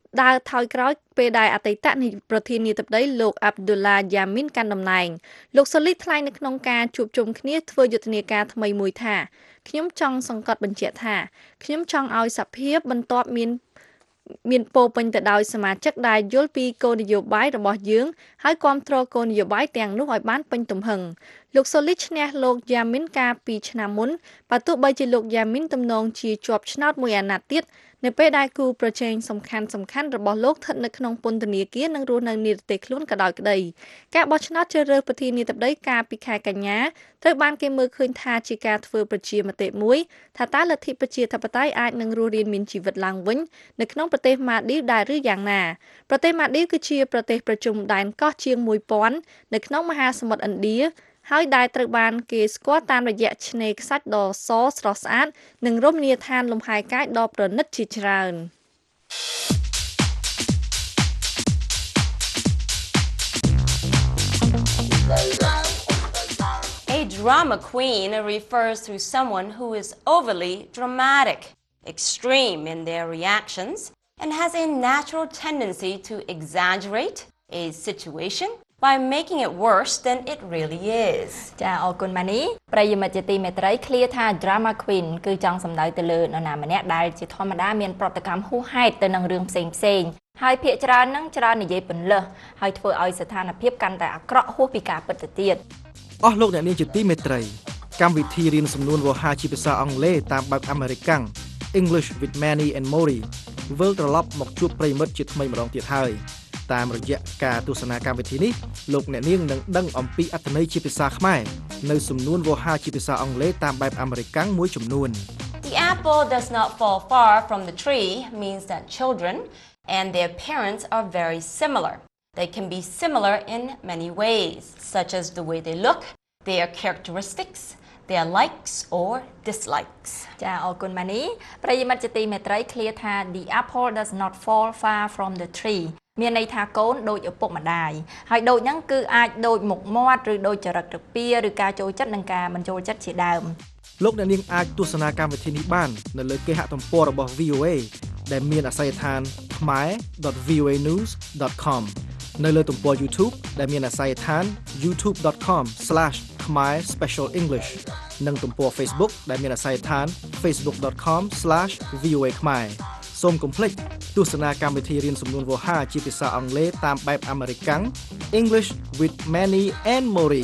ដើរថយក្រោយពេលដែលអតីតនាយកប្រធានាធិបតីលោក Abdullah Yamin កាន់តំណែងលោកសូលីថ្លែងនៅក្នុងការជួបជុំគ្នាធ្វើយុទ្ធនាការថ្មីមួយថាខ្ញុំចង់សង្កត់បញ្ជាក់ថាខ្ញុំចង់ឲ្យសភាបន្ទាប់មានមានពោពេញទៅដោយសមាជិកដែលយល់ពីគោលនយោបាយរបស់យើងហើយគ្រប់គ្រងគោលនយោបាយទាំងនោះឲ្យបានពេញទំហឹងលោកសូលីឈ្នះលោកយ៉ាមីនកាលពីឆ្នាំមុនបើទោះបីជាលោកយ៉ាមីនទំនងជាជាប់ឆ្នោតមួយអាណត្តិទៀតនៅពេលដែលគូប្រជែងសំខាន់សំខាន់របស់លោកស្ថិតនៅក្នុងពន្ធនាគារនិងរស់នៅនិរទេសខ្លួនក៏ដោយក្តីការបោះឆ្នោតជ្រើសរើសប្រធានាធិបតីកាលពីខែកញ្ញាត្រូវបានគេមើលឃើញថាជាការធ្វើប្រជាមតិមួយថាតើលទ្ធិប្រជាធិបតេយ្យអាចនឹងរស់រានមានជីវិតឡើងវិញនៅក្នុងប្រទេសម៉ាឌីវដែរឬយ៉ាងណាប្រទេសម៉ាឌីវគឺជាប្រទេសប្រជុំដែនកោះជាងមួយពាន់នៅក្នុងមហាសមុទ្រឥណ្ឌាហើយដែលត្រូវបានគេស្គាល់តាមរយៈឆ្នេរខ្សាច់ដ៏សស្រស់ស្អាតនិងរមណីយដ្ឋានលំហែកាយដ៏ប្រណិតជាច្រើន A drama queen refers to someone who is overly dramatic, extreme in their reactions, and has a natural tendency to exaggerate a situation by making it worse than it really is. ចាអរគុណម៉ានីប្រិយមិត្តជាទីមេត្រីឃ្លាថា drama queen គឺចង់សំដៅទៅលើនរណាម្នាក់ដែលជាធម្មតាមានប្រតិកម្មហួសហេតុទៅនឹងរឿងផ្សេងផ្សេងហើយភាគច្រើននឹងច្រើននិយាយពន្លើសហើយធ្វើឲ្យស្ថានភាពកាន់តែអាក្រក់ហួសពីការពិតទៅទៀតអស់លោកអ្នកនាងជាទីមេត្រីកម្មវិធីរៀនសំនួនវោហាជាភាសាអង់គ្លេសតាមបែបអាមេរិកាំង English with Manny and Mori វិលត្រឡប់មកជួបប្រិយមិត្តជាថ្មីម្ដងទៀតហើយតាមរយៈការទស្សនាកម្មវិធីនេះលោកអ្នកនាងនឹងដឹងអំពីអត្ថន័យជាភាសាខ្មែរនៅសំនួនវោហាជាភាសាអង់គ្លេសតាមបែបអាមេរិកាំងមួយចំនួន The apple does not fall far from the tree means that children and their parents are very similar. They can be similar in many ways, such as the way they look, their characteristics, their likes or dislikes. ចាអរគុណម៉ានីប្រិយមិត្តជាទីមេត្រីឃ្លាថា The apple does not fall far from the tree មានន័យថាកូនដូចឪពុកម្ដាយហើយដូចហ្នឹងគឺអាចដូចមុខមាត់ឬដូចចរិតរបៀរឬការចូលចិត្តនិងការមិនចូលចិត្តជាដើមលោកអ្នកនាងអាចទស្សនាកម្មវិធីនេះបាននៅលើគេហទំព័ររបស់ វី អូ េ ដែលមានអាសយដ្ឋាន khmae dot v o a news dot com នៅលើទំព័រ YouTube ដែលមានអាសយដ្ឋាន youtube dot com slash khmae special english និងទំព័រ Facebook ដែលមានអាសយដ្ឋាន facebook dot com slash v o a khmae សូមកុំភ្លេចទស្សនាកម្មវិធីរៀនសំនួនវោហាជាភាសាអង់គ្លេសតាមបែបអាមេរិកាំង English with Manny and Mori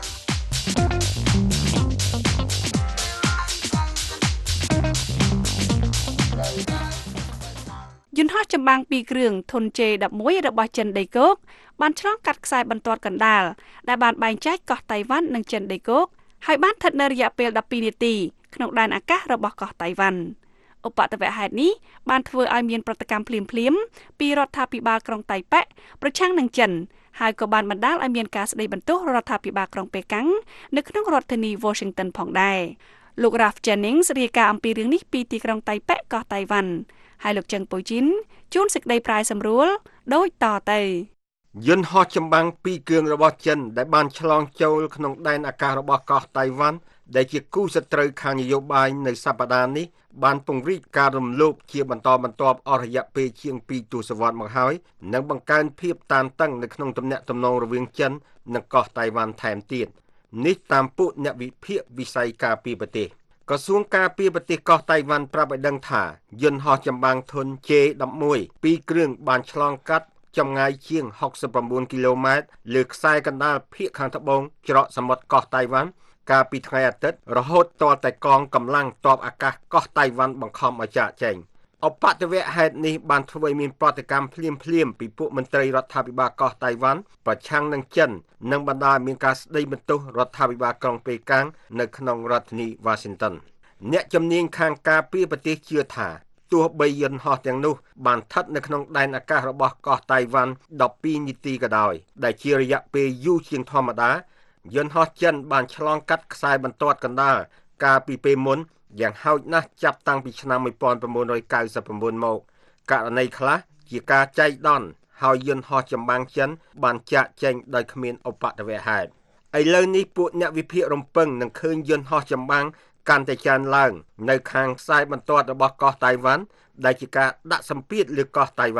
យន្តហោះចម្បាំងពីរគ្រឿងធុន ជេ ដប់មួយ របស់ចិនដីគោកបានឆ្លងកាត់ខ្សែបន្ទាត់កណ្ដាលដែលបានបែងចែកកោះតៃវ៉ាន់និងចិនដីគោកហើយបានស្ថិតនៅរយៈពេលដប់ពីរនាទីក្នុងដែនអាកាសរបស់កោះតៃវ៉ាន់ឧបទ្ទវហេតុនេះបានធ្វើឲ្យមានប្រតិកម្មភ្លាមៗពីរដ្ឋាភិបាលក្រុងតៃប៉េប្រឆាំងនឹងចិនហើយក៏បានបណ្ដាលឲ្យមានការស្ដីបន្ទោសរដ្ឋាភិបាលក្រុងប៉េកាំងនៅក្នុងរដ្ឋធានី Washington ផងដែរលោក Ralph Jennings រាយការណ៍អំពីរឿងនេះពីទីក្រុងតៃប៉េកោះតៃវ៉ាន់ហើយលោកចឹងប៉ូជីនជួនសេចក្តីប្រាយសម្រួលដូចតទៅយន្តហោះចម្បាំងពីរគ្រឿងរបស់ចិនដែលបានឆ្លងចូលក្នុងដែនអាកាសរបស់កោះតៃវ៉ាន់ដែលជាគូសត្រូវខាងនយោបាយនៅសប្តាហ៍នេះបានពង្រីកការរំលោភជាបន្តបន្ទាប់អស់រយៈពេលជាងពីរទសវត្សរ៍មកហើយនិងបង្កើនភាពតានតឹងនៅក្នុងទំនាក់ទំនងរវាងចិននិងកោះតៃវ៉ាន់ថែមទៀតនេះតាមពួកអ្នកវិភាគវិស័យការពារប្រទេសក្រសួងការពារប្រទេសកោះតៃវ៉ាន់ប្រាប់ឲ្យដឹងថាយន្តហោះចម្បាំងធុន ជេ ដប់មួយ ពីរគ្រឿងបានឆ្លងកាត់ចម្ងាយជាងហុកសិប៩គីឡូម៉ែត្រលើខ្សែកណ្ដាលភាគខាងត្បូងច្រកសមុទ្រកោះតៃវ៉ាន់កាលពីថ្ងៃអាទិត្យរហូតទាល់តែកងកម្លាំងទ័ពអាកាសកោះតៃវ៉ាន់បង្ខំឲ្យចាកចេញឧបទ្ទវហេតុនេះបានធ្វើឲ្យមានប្រតិកម្មភ្លាមភ្លាមពីពួកមន្ត្រីរដ្ឋាភិបាលកោះតៃវ៉ាន់ប្រឆាំងនឹងចិននិងបណ្ដាលមានការស្ដីបន្ទោសរដ្ឋាភិបាលក្រុងប៉េកាំងនៅក្នុងរដ្ឋធានី Washington អ្នកជំនាញខាងការពារប្រទេសជឿថាទោះបីយន្តហោះទាំងនោះបានស្ថិតនៅក្នុងដែនអាកាសរបស់កោះតៃវ៉ាន់ដប់ពីរនាទីក៏ដោយដែលជារយៈពេលយូរជាងធម្មតាយន្តហោះចិនបានឆ្លងកាត់ខ្សែបន្ទាត់កណ្ដាលកាលពីពេលមុនយ៉ាងហោចណាស់ចាប់តាំងពីឆ្នាំmột nghìn chín trăm chín mươi chínមកករណីខ្លះជាការចែកដន្យហើយយន្តហោះចម្បាំងចិនបានចាកចេញដោយគ្មានឧបទ្ទវហេតុឥឡូវនេះពួកអ្នកវិភាគរំពឹងនឹងឃើញយន្តហោះចម្បាំងកាន់តែច្រើនឡើងនៅខាងខ្សែបន្ទាត់របស់កោះតៃវ៉ាន់ដែលជាការដាក់សម្ពាធលើកោះតៃវ៉ាន់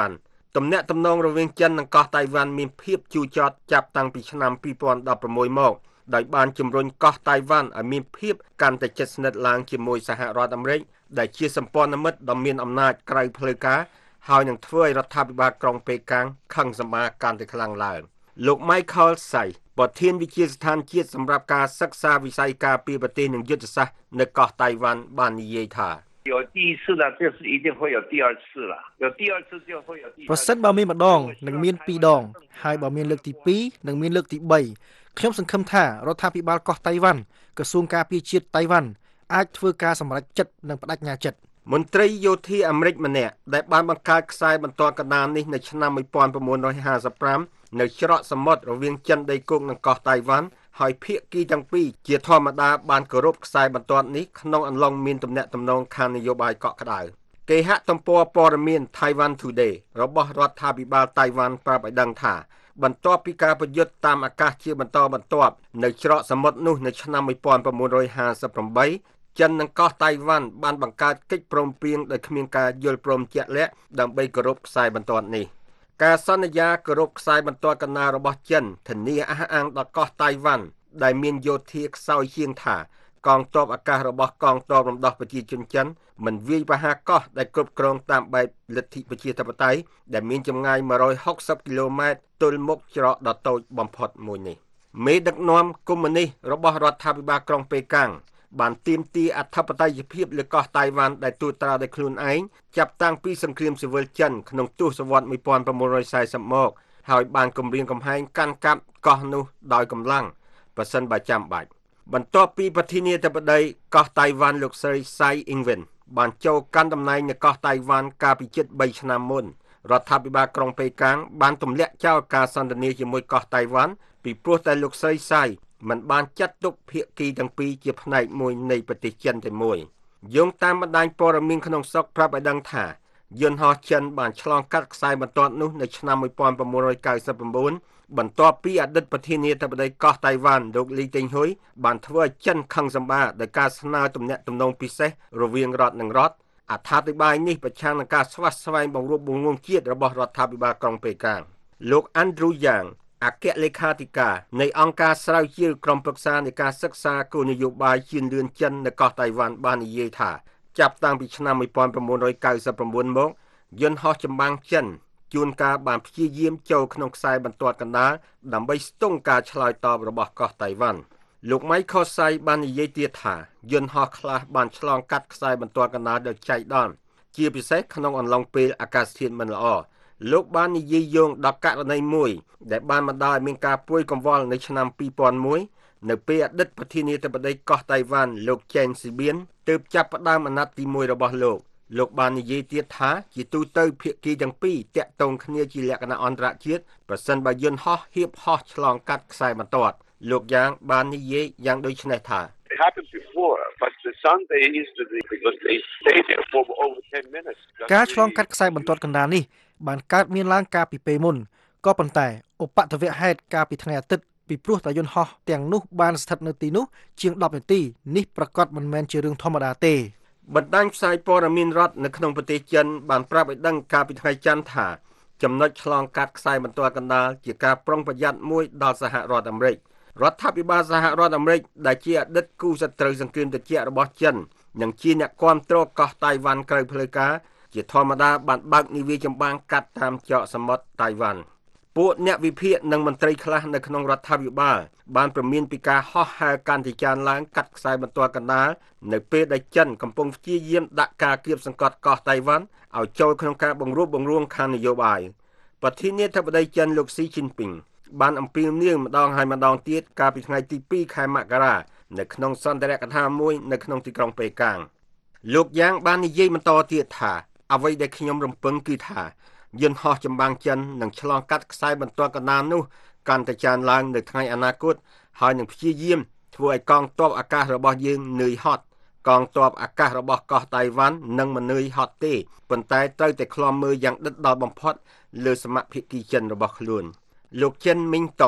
ទំនាក់ទំនងរវាងចិននិងកោះតៃវ៉ាន់មានភាពជូរចត់ចាប់តាំងពីឆ្នាំពីរពាន់ដប់ប្រាំមួយមកដោយបានជំរុញកោះតៃវ៉ាន់ឲ្យមានភាពកាន់តែជិតស្និទ្ធឡើងជាមួយសហរដ្ឋអាមេរិកដែលជាសម្ព័ន្ធមិត្តដ៏មានអំណាចក្រៅផ្លូវការហើយនឹងធ្វើឲ្យរដ្ឋាភិបាលក្រុងប៉េកាំងខឹងសម្បាកាន់តែខ្លាំងឡើងលោក Michael Say ប្រធានវិទ្យាស្ថានជាតិសម្រាប់ការសិក្សាវិស័យការពារប្រទេសនិងយុទ្ធសាស្ត្រនៅកោះតៃវ៉ាន់បាននិយាយថា有第一次呢，这是一定会有第二次了。有第二次就会有第三次。 ប្រសិនបើមានម្ដងនឹងមានពីរដងហើយបើមានលើកទីពីរនឹងមានលើកទីបីខ្ញុំសង្ឃឹមថារដ្ឋាភិបាលកោះតៃវ៉ាន់ក្រសួងការពារជាតិតៃវ៉ាន់អាចធ្វើការសម្រេចចិត្តនិងបដិញ្ញាចិត្តមន្ត្រីយោធាអាមេរិកម្នាក់ដែលបានបង្កើតខ្សែបន្ទាត់កណ្ដាលនេះនៅឆ្នាំnineteen fifty-fiveនៅច្រកសមុទ្ររវាងចិនដីគោកនិងកោះតៃវ៉ាន់ហើយភាគីទាំងពីរជាធម្មតាបានគោរពខ្សែបន្ទាត់នេះក្នុងអំឡុងមានទំនាក់ទំនងខាងនយោបាយកក់ក្ដៅគេហទំព័រព័ត៌មាន Taiwan Today របស់រដ្ឋាភិបាលតៃវ៉ាន់ប្រាប់ឲ្យដឹងថាបន្ទាប់ពីការប្រយុទ្ធតាមអាកាសជាបន្តបន្ទាប់នៅច្រកសមុទ្រនោះនៅឆ្នាំnineteen fifty-eightចិននិងកោះតៃវ៉ាន់បានបង្កើតកិច្ចព្រមព្រៀងដោយគ្មានការយល់ព្រមជាក់លាក់ដើម្បីគោរពខ្សែបន្ទាត់នេះការសន្យាគោរពខ្សែបន្ទាត់កណ្ដាលរបស់ចិនធានាអះអាងដល់កោះតៃវ៉ាន់ដែលមានយោធាខ្សោយជាងថាកងទ័ពអាកាសរបស់កងទ័ពរំដោះប្រជាជនចិនមិនវាយប្រហារកោះដែលគ្រប់គ្រងតាមបែបលទ្ធិប្រជាធិបតេយ្យដែលមានចម្ងាយone hundred sixtyគីឡូម៉ែត្រទល់មុខច្រកដ៏តូចបំផុតមួយនេះមេដឹកនាំកុម្មុយនីសរបស់រដ្ឋាភិបាលក្រុងប៉េកាំងបានទាមទារអធិបតេយ្យភាពលើកោះតៃវ៉ាន់ដែលទូត្រាដោយខ្លួនឯងចាប់តាំងពីសង្គ្រាមស៊ីវិលចិនក្នុងទសវត្សរ៍nineteen fortyមកហើយបានគម្រាមកំហែងកាន់កាប់កោះនោះដោយកម្លាំងប្រសិនបើចាំបាច់បន្ទាប់ពីប្រធានាធិបតីកោះតៃវ៉ាន់លោកស្រី Tsai Ing-wen បានចូលកាន់តំណែងនៅកោះតៃវ៉ាន់កាលពីជិតthreeឆ្នាំមុនរដ្ឋាភិបាលក្រុងប៉េកាំងបានទម្លាក់ចោលការសន្ទនាជាមួយកោះតៃវ៉ាន់ពីព្រោះតែលោកស្រី Tsaiមិនបានចាត់ទុកភាគីទាំងពីរជាផ្នែកមួយនៃប្រទេសចិនតែមួយយោងតាមបណ្ដាញព័ត៌មានក្នុងស្រុកប្រាប់ឲ្យដឹងថាយន្តហោះចិនបានឆ្លងកាត់ខ្សែបន្ទាត់នោះនៅឆ្នាំnineteen ninety-nineបន្ទាប់ពីអតីតប្រធានាធិបតីកោះតៃវ៉ាន់លោកលីតេងហ៊ុយបានធ្វើឲ្យចិនខឹងសម្បាដោយការស្នើទំនាក់ទំនងពិសេសរវាងរដ្ឋនិងរដ្ឋអត្ថាធិប្បាយនេះប្រឆាំងនឹងការស្វាស្វែងបង្រួបបង្រួមជាតិរបស់រដ្ឋាភិបាលក្រុងប៉េកាំងលោក Andrew Yangអគ្គលេខាធិការនៃអង្គការស្រាវជ្រាវក្រុមប្រឹក្សានៃការសិក្សាគោលនយោបាយជឿនលឿនចិននៅកោះតៃវ៉ាន់បាននិយាយថាចាប់តាំងពីឆ្នាំnineteen ninety-nineមកយន្តហោះចម្បាំងចិនជួនកាលបានព្យាយាមចូលក្នុងខ្សែបន្ទាត់កណ្ដាលដើម្បីស្ទង់ការឆ្លើយតបរបស់កោះតៃវ៉ាន់លោក Michael Say បាននិយាយទៀតថាយន្តហោះខ្លះបានឆ្លងកាត់ខ្សែបន្ទាត់កណ្ដាលដោយចៃដន្យជាពិសេសក្នុងអំឡុងពេលអាកាសធាតុមិនល្អលោកបាននិយាយយោងដល់ករណីមួយដែលបានបណ្ដាលឲ្យមានការពួយកង្វល់នៅឆ្នាំtwo thousand oneនៅពេលអតីតប្រធានាធិបតីកោះតៃវ៉ាន់លោក Chen Shui-bian ទើបចាប់ផ្ដើមអាណត្តិទីoneរបស់លោកលោកបាននិយាយទៀតថាជាទូទៅភាគីទាំងពីរតាក់ទងគ្នាជាលក្ខណៈអន្តរជាតិប្រសិនបើយន្តហោះហៀបហោះឆ្លងកាត់ខ្សែបន្ទាត់លោកយ៉ាងបាននិយាយយ៉ាងដូចនេះថា It happened before, but the Sunday is the because they stayed there for over ten minutes. ការឆ្លងកាត់ខ្សែបន្ទាត់កណ្ដាលនេះបានកើតមានឡើងកាលពីពេលមុនក៏ប៉ុន្តែឧបទ្ទវហេតុកាលពីថ្ងៃអាទិត្យពីព្រោះតែយន្តហោះទាំងនោះបានស្ថិតនៅទីនោះជាងtenនាទីនេះប្រកាសមិនមែនជារឿងធម្មតាទេបណ្ដាញផ្សាយព័ត៌មានរដ្ឋនៅក្នុងប្រទេសចិនបានប្រាប់ឲ្យដឹងកាលពីថ្ងៃច័ន្ទថាចំណុចឆ្លងកាត់ខ្សែបន្ទាត់កណ្ដាលជាការប្រុងប្រយ័ត្នមួយដល់សហរដ្ឋអាមេរិករដ្ឋាភិបាលសហរដ្ឋអាមេរិកដែលជាអតីតគូសត្រូវសង្គ្រាមត្រជាក់របស់ចិននិងជាអ្នកគាំទ្រកោះតៃវ៉ាន់ក្រៅផ្លូវការជាធម្មតាបានបើកនាវាចម្បាំងកាត់តាមច្រកសមុទ្រតៃវ៉ាន់ពួកអ្នកវិភាគនិងមន្ត្រីខ្លះនៅក្នុងរដ្ឋាភិបាលបានព្រមានពីការហោះហើរកាន់តែច្រើនឡើងកាត់ខ្សែបន្ទាត់កណ្ដាលនៅពេលដែលចិនកំពុងព្យាយាមដាក់ការគៀបសង្កត់កោះតៃវ៉ាន់ឲ្យចូលក្នុងការបង្រួបបង្រួមខាងនយោបាយប្រធានាធិបតីចិនលោកស៊ីជីនពីងបានអំពាវនាវម្ដងហើយម្ដងទៀតកាលពីថ្ងៃទីtwoខែមករានៅក្នុងសន្ទរកថាមួយនៅក្នុងទីក្រុងប៉េកាំងលោកយ៉ាងបាននិយាយបន្តទៀតថាអ្វីដែលខ្ញុំរំពឹងគឺថាយន្តហោះចម្បាំងចិននឹងឆ្លងកាត់ខ្សែបន្ទាត់កណ្ដាលនោះកាន់តែច្រើនឡើងនៅថ្ងៃអនាគតហើយនឹងព្យាយាមធ្វើឲ្យកងទ័ពអាកាសរបស់យើងនឿយហត់កងទ័ពអាកាសរបស់កោះតៃវ៉ាន់នឹងមិននឿយហត់ទេប៉ុន្តែត្រូវតែឃ្លាំមើលយ៉ាងដិតដល់បំផុតលើសមត្ថភាពចិនរបស់ខ្លួនលោកចិនមីងតុង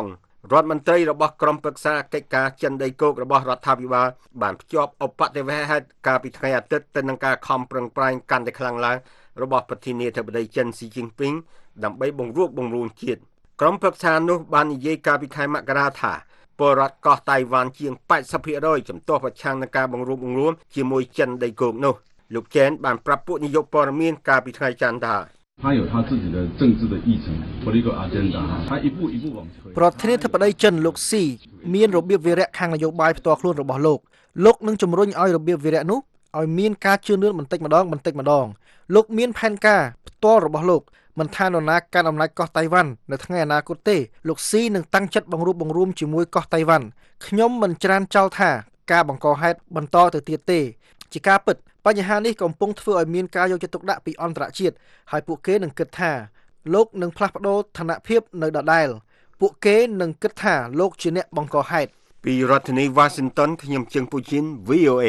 រដ្ឋមន្ត្រីរបស់ក្រុមប្រឹក្សាកិច្ចការចិនដីគោករបស់រដ្ឋាភិបាលបានភ្ជាប់ឧបទ្ទវហេតុកាលពីថ្ងៃអាទិត្យទៅនឹងការខំប្រឹងប្រែងកាន់តែខ្លាំងឡើងរបស់ប្រធានាធិបតីចិនស៊ីជីនពីងដើម្បីបង្រួបបង្រួមជាតិក្រុមប្រឹក្សានោះបាននិយាយកាលពីខែមករាថាពលរដ្ឋកោះតៃវ៉ាន់ជាង แปดสิบเปอร์เซ็นต์ ជំទាស់ប្រឆាំងនឹងការបង្រួបបង្រួមជាមួយចិនដីគោកនោះលោកចែនបានប្រាប់ពួកនាយកព័ត៌មានកាលពីថ្ងៃច័ន្ទថា他有他自己的政治的议程 political agenda 他一步一步往前ប្រធានាធិបតីចិនលោកស៊ីមានរបៀបវារៈខាងនយោបាយផ្ទាល់ខ្លួនរបស់លោកលោកនឹងជំរុញឲ្យរបៀបវារៈនោះឲ្យមានការជឿនលឿនបន្តិចម្ដងបន្តិចម្ដងលោកមានផែនការផ្ទាល់របស់លោកមិនថានរណាកាន់អំណាចកោះតៃវ៉ាន់នៅថ្ងៃអនាគតទេលោកស៊ីនឹងតាំងចិត្តបង្រួបបង្រួមជាមួយកោះតៃវ៉ាន់ខ្ញុំមិនច្រានចោលថាការបង្កហេតុបន្តទៅទៀតទេជាការពិតបញ្ហានេះកំពុងធ្វើឲ្យមានការយកចិត្តទុកដាក់ពីអន្តរជាតិហើយពួកគេនឹងគិតថាលោកនឹងផ្លាស់ប្ដូរឋានៈភាពនៅដដែលពួកគេនឹងគិតថាលោកជាអ្នកបង្កហេតុពីរដ្ឋធានី Washington ខ្ញុំជើងពូជីន វី អូ เอ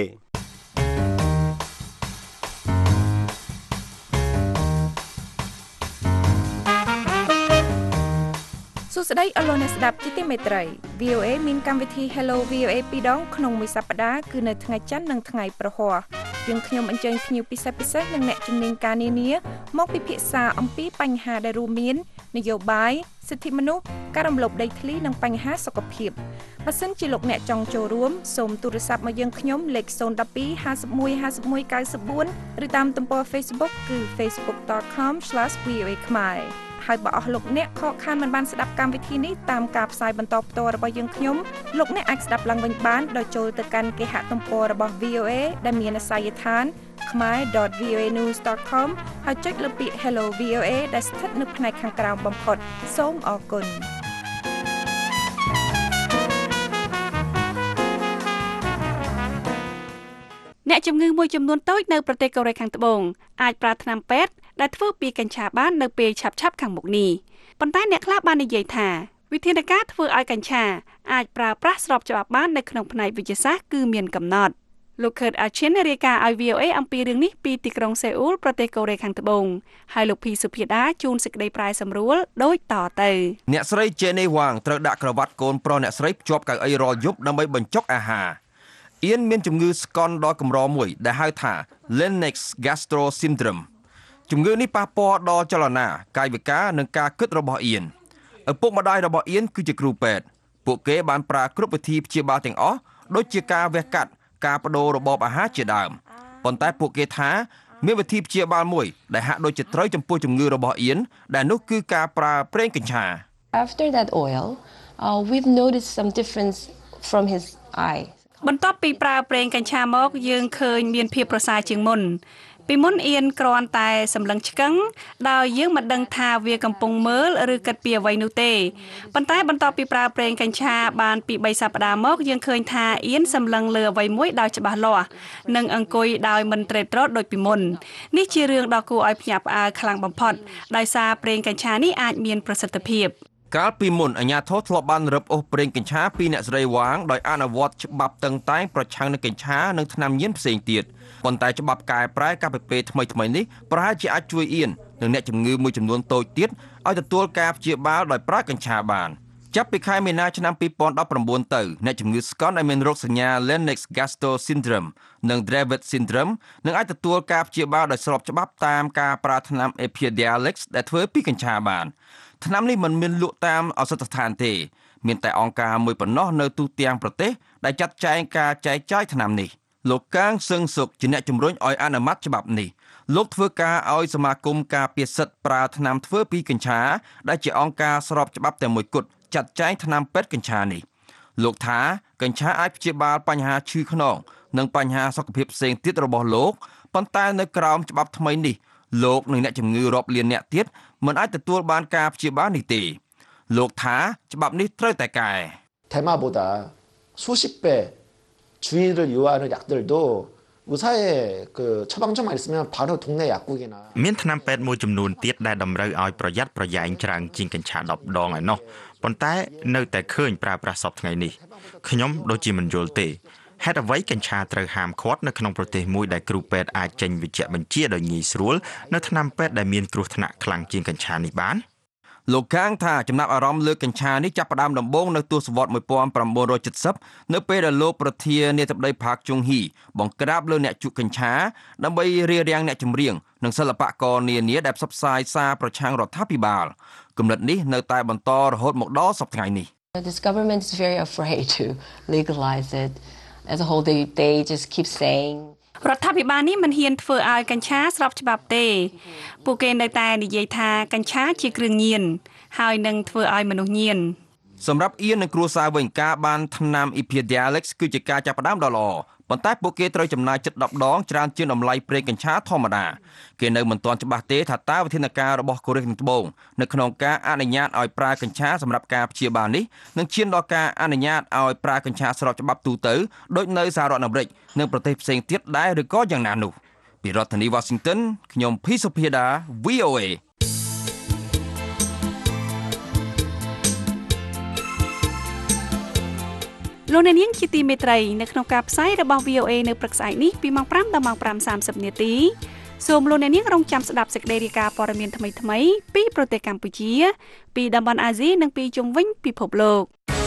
សួស្តីអស់លោកអ្នកស្ដាប់ជាទីមេត្រី វី អូ เอ មានកម្មវិធី Hello វី អូ เอ ពីរដងក្នុងមួយសប្តាហ៍គឺនៅថ្ងៃច័ន្ទនិងថ្ងៃប្រហ័សយើងខ្ញុំអញ្ជើញភ្ញៀវពិសេសពិសេសនិងអ្នកជំនាញការនានាមកពិភាក្សាអំពីបញ្ហាដែលរួមមាននយោបាយសិទ្ធិមនុស្សការរំលោភដីធ្លីនិងបញ្ហាសុខភាពបើសិនជាលោកអ្នកចង់ចូលរួមសូមទូរស័ព្ទមកយើងខ្ញុំលេខ ศูนย์ หนึ่ง สอง ห้า หนึ่ง ห้า หนึ่ง เก้า สี่ ឬតាមទំព័រ Facebook គឺ facebook dot com slash v o a khmerហើយបើអស់លោកអ្នកខកខានមិនបានស្ដាប់កម្មវិធីនេះតាមការផ្សាយបន្តផ្ទាល់របស់យើងខ្ញុំលោកអ្នកអាចស្ដាប់ឡើងវិញបានដោយចូលទៅកាន់គេហទំព័ររបស់ វី អូ เอ ដែលមានអាសយដ្ឋាន khmer dot v o a news dot com ហើយចុចលើពាក្យ Hello វី អូ เอ ដែលស្ថិតនៅផ្នែកខាងក្រោមបំផុតសូមអរគុណអ្នកជំងឺមួយចំនួនតូចនៅប្រទេសកូរ៉េខាងត្បូងអាចប្រើថ្នាំពេទ្យដែលធ្វើពីកញ្ឆាបាននៅពេលឆាប់ៗខាងមុខនេះប៉ុន្តែអ្នកខ្លះបាននិយាយថាវិធានការធ្វើឲ្យកញ្ឆាអាចប្រើប្រាស់ស្របច្បាប់បាននៅក្នុងផ្នែកវិទ្យាសាស្ត្រគឺមានកំណត់លោក Kurt Achin រាយការណ៍ឲ្យ វី អូ เอ អំពីរឿងនេះពីទីក្រុងសេអ៊ូលប្រទេសកូរ៉េខាងត្បូងហើយលោកភីសុភាដាជួនសេចក្តីប្រាយសម្រួលដូចតទៅអ្នកស្រី Jenny Wang ត្រូវដាក់ក្រវ៉ាត់កូនប្រុសអ្នកស្រីភ្ជាប់កៅអីរាល់យប់ដើម្បីបញ្ចុកអាហារអៀនមានជំងឺស្កន់ដ៏កម្រមួយដែលហៅថា Lennox Gastaut Syndrome ជំងឺនេះប៉ះពាល់ដល់ចលនាកាយវិការនិងការគិតរបស់អៀនឪពុកម្ដាយរបស់អៀនគឺជាគ្រូពេទ្យពួកគេបានប្រើគ្រប់វិធីព្យាបាលទាំងអស់ដូចជាការវះកាត់ការបដូររបបអាហារជាដើមប៉ុន្តែពួកគេថាមានវិធីព្យាបាលមួយដែលហាក់ដូចជាត្រូវចំពោះជំងឺរបស់អៀនដែលនោះគឺការប្រើប្រេងកញ្ឆា After that oil uh, we've noticed some difference from his eye បន្ទាប់ពីប្រើប្រេងកញ្ឆាមកយើងឃើញមានភាពប្រសើរជាងមុនពីមុនអៀនគ្រាន់តែសម្លឹងឆ្កឹងដោយយើងមិនដឹងថាវាកំពុងមើលឬគិតពីអ្វីនោះទេប៉ុន្តែបន្ទាប់ពីប្រើប្រេងកញ្ឆាបានពីបីសប្តាហ៍មកយើងឃើញថាអៀនសម្លឹងលើអ្វីមួយដោយច្បាស់លាស់និងអង្គុយដោយមិនត្រេកត្រកដូចពីមុននេះជារឿងដ៏គួរឲ្យភ្ញាក់ផ្អើលខ្លាំងបំផុតដោយសារប្រេងកញ្ឆានេះអាចមានប្រសិទ្ធភាពកាលពីមុនអាជ្ញាធរធ្លាប់បានរឹបអូសប្រេងកញ្ឆាពីអ្នកស្រីវ៉ាងដោយអនុវត្តច្បាប់តឹងតែងប្រឆាំងនឹងកញ្ឆានិងថ្នាំញៀនផ្សេងទៀតប៉ុន្តែច្បាប់កែប្រែកាលពីពេលថ្មីថ្មីនេះប្រហែលជាអាចជួយអៀននិងអ្នកជំងឺមួយចំនួនតូចទៀតឲ្យទទួលការព្យាបាលដោយប្រើកញ្ឆាបានចាប់ពីខែមីនាឆ្នាំពីរពាន់ដប់ប្រាំបួនទៅអ្នកជំងឺស្កន់ដែលមានរោគសញ្ញា Lennox Gastaut Syndrome និង Dravet Syndrome នឹងអាចទទួលការព្យាបាលដោយស្របច្បាប់តាមការប្រើថ្នាំ Epidiolex ដែលធ្វើពីកញ្ឆាបានថ្នាំនេះមិនមានលក់តាមឱសថស្ថានទេមានតែអង្គការមួយប៉ុណ្ណោះនៅទូទាំងប្រទេសដែលចាត់ចែងការចែកចាយថ្នាំនេះលោកកាងសឹងសុកជាអ្នកជំរុញឲ្យអនុម័តច្បាប់នេះលោកធ្វើការឲ្យសមាគមការពារសិទ្ធិប្រើថ្នាំធ្វើពីកញ្ឆាដែលជាអង្គការស្របច្បាប់តែមួយគត់ចាត់ចែងថ្នាំពេទ្យកញ្ឆានេះលោកថាកញ្ឆាអាចព្យាបាលបញ្ហាឈឺខ្នងនិងបញ្ហាសុខភាពផ្សេងទៀតរបស់លោកប៉ុន្តែនៅក្រោមច្បាប់ថ្មីនេះលោកនិងអ្នកជំងឺរាប់លានអ្នកទៀតមិនអាចទទួលបានការព្យាបាលនេះទេលោកថាច្បាប់នេះត្រូវតែកែ 대마보다 수십 배 주의를 요하는 약들도 의사의 그 처방전만 있으면 바로 동네 약국이나 មានថ្នាំពេទ្យមួយចំនួនទៀតដែលតម្រូវឲ្យប្រយ័ត្នប្រយែងច្រើនជាងកញ្ឆាដប់ដងឯណោះប៉ុន្តែនៅតែឃើញប្រើប្រាស់សពថ្ងៃនេះខ្ញុំដូចជាមិនយល់ទេហេតុអ្វីកញ្ឆាត្រូវហាមឃាត់នៅក្នុងប្រទេសមួយដែលគ្រូពេទ្យអាចចេញវេជ្ជបញ្ជាដោយងាយស្រួលនៅថ្នាំពេទ្យដែលមានគ្រោះថ្នាក់ខ្លាំងជាងកញ្ឆានេះបានលោកកាងថាចំណាប់អារម្មណ៍លើកញ្ឆានេះចាប់ផ្ដើមដំបូងនៅទសវត្សរ៍nineteen seventyនៅពេលដែលលោកប្រធានាធិបតីផាកជុងហ៊ីបង្ក្រាបលើអ្នកជក់កញ្ឆាដើម្បីរារាំងអ្នកចម្រៀងនិងសិល្បករនានាដែលផ្សព្វផ្សាយសារប្រឆាំងរដ្ឋាភិបាលគំនិតនេះនៅតែបន្តរហូតមកដល់សប្តាហ៍នេះ This government is very afraid to legalize it. As a whole, they they just keep saying. រដ្ឋាភិបាលនេះមិនហ៊ានធ្វើឲ្យកញ្ឆាស្របច្បាប់ទេពួកគេនៅតែនិយាយថាកញ្ឆាជាគ្រឿងញៀនហើយនឹងធ្វើឲ្យមនុស្សញៀនសម្រាប់អៀននិងគ្រួសារវិញការបានថ្នាំ Epidiolex គឺជាការចាប់ផ្ដើមដ៏ល្អប៉ុន្តែពួកគេត្រូវចំណាយជិតដប់ដងច្រើនជាងតម្លៃប្រេងកញ្ឆាធម្មតាគេនៅមិនទាន់ច្បាស់ទេថាតើវិធានការរបស់កូរ៉េខាងត្បូងនៅក្នុងការអនុញ្ញាតឲ្យប្រើកញ្ឆាសម្រាប់ការព្យាបាលនេះនឹងឈានដល់ការអនុញ្ញាតឲ្យប្រើកញ្ឆាស្របច្បាប់ទូទៅដូចនៅសហរដ្ឋអាមេរិកនិងប្រទេសផ្សេងទៀតដែរឬក៏យ៉ាងណានោះពីរដ្ឋធានី Washington ខ្ញុំភីសុភាដា V O A លោកអ្នកនាងជាទីមេត្រីនៅក្នុងការផ្សាយរបស់ V O A នៅព្រឹកស្អែកនេះពីម៉ោងfiveដល់ម៉ោងfive thirtyនាទីសូមលោកអ្នកនាងរងចាំស្ដាប់សេចក្តីរាយការណ៍ព័ត៌មានថ្មីៗពីប្រទេសកម្ពុជាពីតំបន់អាស៊ីនិងពីជុំវិញពិភពលោក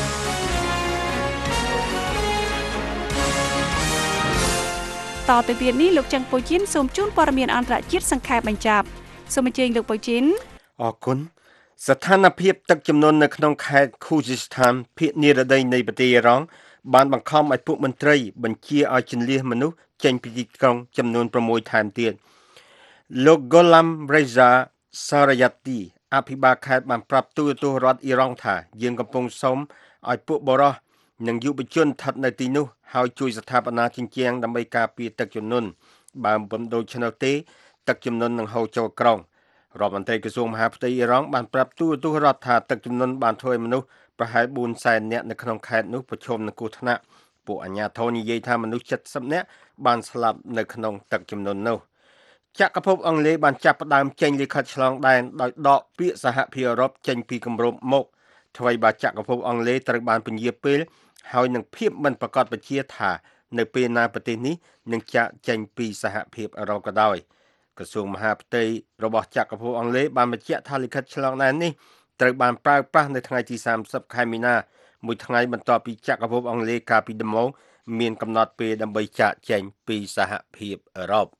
តទៅទៀតនេះលោកច័ន្ទពូជីនសូមជូនព័ត៌មានអន្តរជាតិសង្ខេបបញ្ចប់សូមអញ្ជើញលោកពូជីនអរគុណស្ថានភាពទឹកជំនន់នៅក្នុងខេត្តខូស៊ីស្ថានភាគនិរតីនៃប្រទេសអ៊ីរ៉ង់បានបង្ខំឲ្យពួកមន្ត្រីបញ្ជាឲ្យជន្លៀសមនុស្សចេញពីទីក្រុងចំនួនsixថែមទៀតលោក Gholam Reza Sarayati អភិបាលខេត្តបានប្រាប់ទូរទស្សន៍រដ្ឋអ៊ីរ៉ង់ថាយើងកំពុងសូមឲ្យពួកបរិសុទ្ធនិងយុវជនស្ថិតនៅទីនោះហើយជួយស្ថាបនាជញ្ជាំងដើម្បីការពារទឹកជំនន់បើមិនដូច្នោះទេទឹកជំនន់នឹងហូរចូលក្រុងរដ្ឋមន្ត្រីក្រសួងមហាផ្ទៃអ៊ីរ៉ង់បានប្រាប់ទូរទស្សន៍រដ្ឋថាទឹកជំនន់បានធ្វើឲ្យមនុស្សប្រហែលfourសែននាក់នៅក្នុងខេត្តនោះប្រឈមនឹងគ្រោះថ្នាក់ពួកអាជ្ញាធរនិយាយថាមនុស្សseventyនាក់បានស្លាប់នៅក្នុងទឹកជំនន់នោះចក្រភពអង់គ្លេសបានចាប់ផ្ដើមចេញលិខិតឆ្លងដែនដោយដកពាក្យសហភាពអឺរ៉ុបចេញពីគម្រប់មកថ្មីបើចក្រភពអង់គ្លេសត្រូវបានពន្យាពេលហើយនឹងភាពមិនប្រកបវិជ្ជាថានៅពេលណាប្រទេសនេះនឹងចាកចេញពីសហភាពអឺរ៉ុបក៏ដោយក្រសួងមហាផ្ទៃរបស់ចក្រភពអង់គ្លេសបានបញ្ជាក់ថាលិខិតឆ្លងដែននេះត្រូវបានប្រើប្រាស់នៅថ្ងៃទីthirtyខែមីនាមួយថ្ងៃបន្ទាប់ពីចក្រភពអង់គ្លេសកាលពីដំបូងមានកំណត់ពេលដើម្បីចាកចេញពីសហភាពអឺរ៉ុប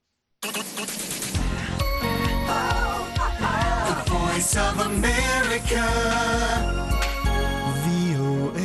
Voice of America V O A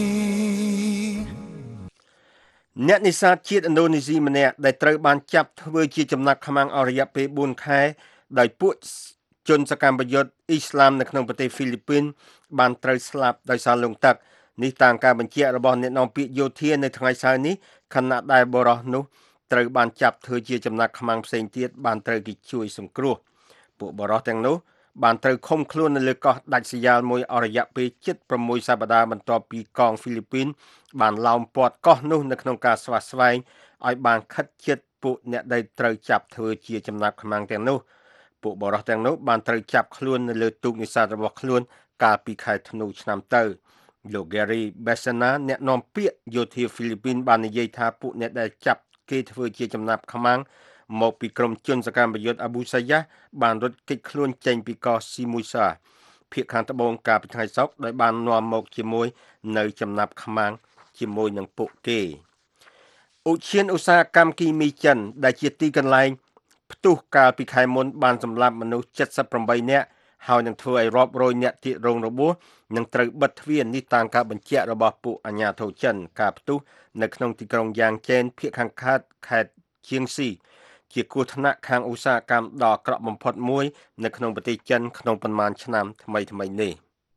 អ្នកនេសាទជាតិឥណ្ឌូនេស៊ីម្នាក់ដែលត្រូវបានចាប់ធ្វើជាចំណាប់ខ្មាំងអស់រយៈពេលfourខែដោយពួកជនសកម្មប្រយុទ្ធអ៊ីស្លាមនៅក្នុងប្រទេសហ្វីលីពីនបានត្រូវស្លាប់ដោយសារលង់ទឹកនេះតាមការបញ្ជាក់របស់អ្នកនាំពាក្យយោធានៅថ្ងៃសៅរ៍នេះខណៈដែលបរិសុទ្ធនោះត្រូវបានចាប់ធ្វើជាចំណាប់ខ្មាំងផ្សេងទៀតបានត្រូវគេជួយសង្គ្រោះពួកបរិសុទ្ធទាំងនោះបានត្រូវឃុំខ្លួននៅលើកោះដាច់ស្រយាលមួយអស់រយៈពេលជិតsixសប្តាហ៍បន្ទាប់ពីកងហ្វីលីពីនបានឡោមព័ទ្ធកោះនោះនៅក្នុងការស្វាស្វែងឲ្យបានខិតជិតពួកអ្នកដែលត្រូវចាប់ធ្វើជាចំណាប់ខ្មាំងទាំងនោះពួកបរិសុទ្ធទាំងនោះបានត្រូវចាប់ខ្លួននៅលើទូកនេសាទរបស់ខ្លួនកាលពីខែធ្នូឆ្នាំទៅលោក Gary Bessana អ្នកនាំពាក្យយោធាហ្វីលីពីនបាននិយាយថាពួកអ្នកដែលចាប់គេធ្វើជាចំណាប់ខ្មាំងមកពីក្រុមជនសកម្មប្រយុទ្ធ Abu Sayyaf បានរត់គេចខ្លួនចេញពីកោះ Simusa ភាគខាងត្បូងកាលពីថ្ងៃសុក្រដោយបាននាំមកជាមួយនៅចំណាប់ខ្មាំងជាមួយនឹងពួកគេឧទ្យានឧស្សាហកម្មគីមីចិនដែលជាទីកន្លែងផ្ទុះកាលពីខែមុនបានសម្លាប់មនុស្សseventy-eightនាក់ហើយនឹងធ្វើឲ្យរាប់រយនាក់ទៀតរងរបួសនិងត្រូវបិទទ្វារនេះតាមការបញ្ជាក់របស់ពួកអាជ្ញាធរចិនការផ្ទុះនៅក្នុងទីក្រុងយ៉ាងជែនភាគខាងកើតខេត្តជៀងស៊ីជាគ្រោះថ្នាក់ខាងឧស្សាហកម្មដ៏អាក្រក់បំផុតមួយនៅក្នុងប្រទេសចិនក្នុងប៉ុន្មានឆ្នាំថ្មីៗនេះ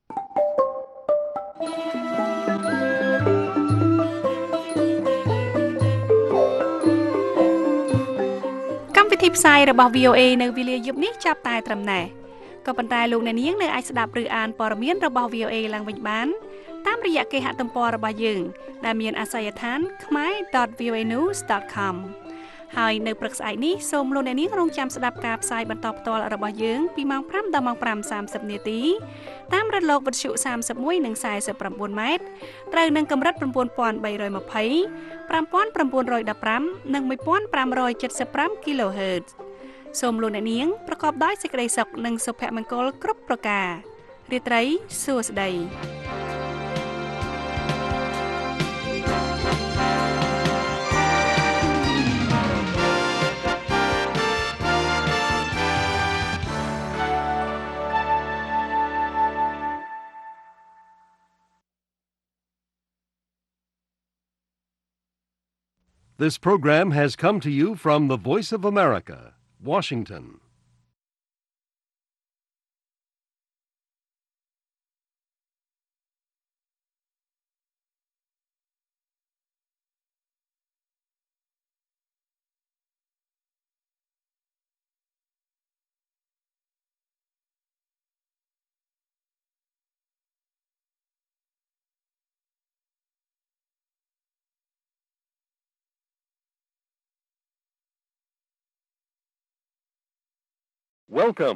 កម្មវិធីផ្សាយរបស់ V O A នៅវេលាយប់នេះចាប់តែត្រឹមណេះក៏ប៉ុន្តែលោកអ្នកនាងនៅអាចស្ដាប់ឬអានព័ត៌មានរបស់ V O A ឡើងវិញបានតាមរយៈគេហទំព័ររបស់យើងដែលមានអាសយដ្ឋាន khmer dot v o a news dot com ហើយនៅព្រឹកស្អែកនេះសូមលោកអ្នកនាងរងចាំស្ដាប់ការផ្សាយបន្តផ្ទាល់របស់យើងពីម៉ោងfiveដល់ម៉ោងfive thirtyនាទីតាមរលកវិទ្យុthirty-oneនិងforty-nineម៉ែត្រត្រូវនឹងកម្រិតnine thousand three hundred twenty, five thousand nine hundred fifteenនិងfifteen seventy-fiveគីឡូហឺតសូមលោកអ្នកនាងប្រកបដោយសេចក្តីសុខនិងសុភមង្គលគ្រប់ប្រការរាត្រីសួស្តី This program has come to you from the Voice of America, Washington. Welcome.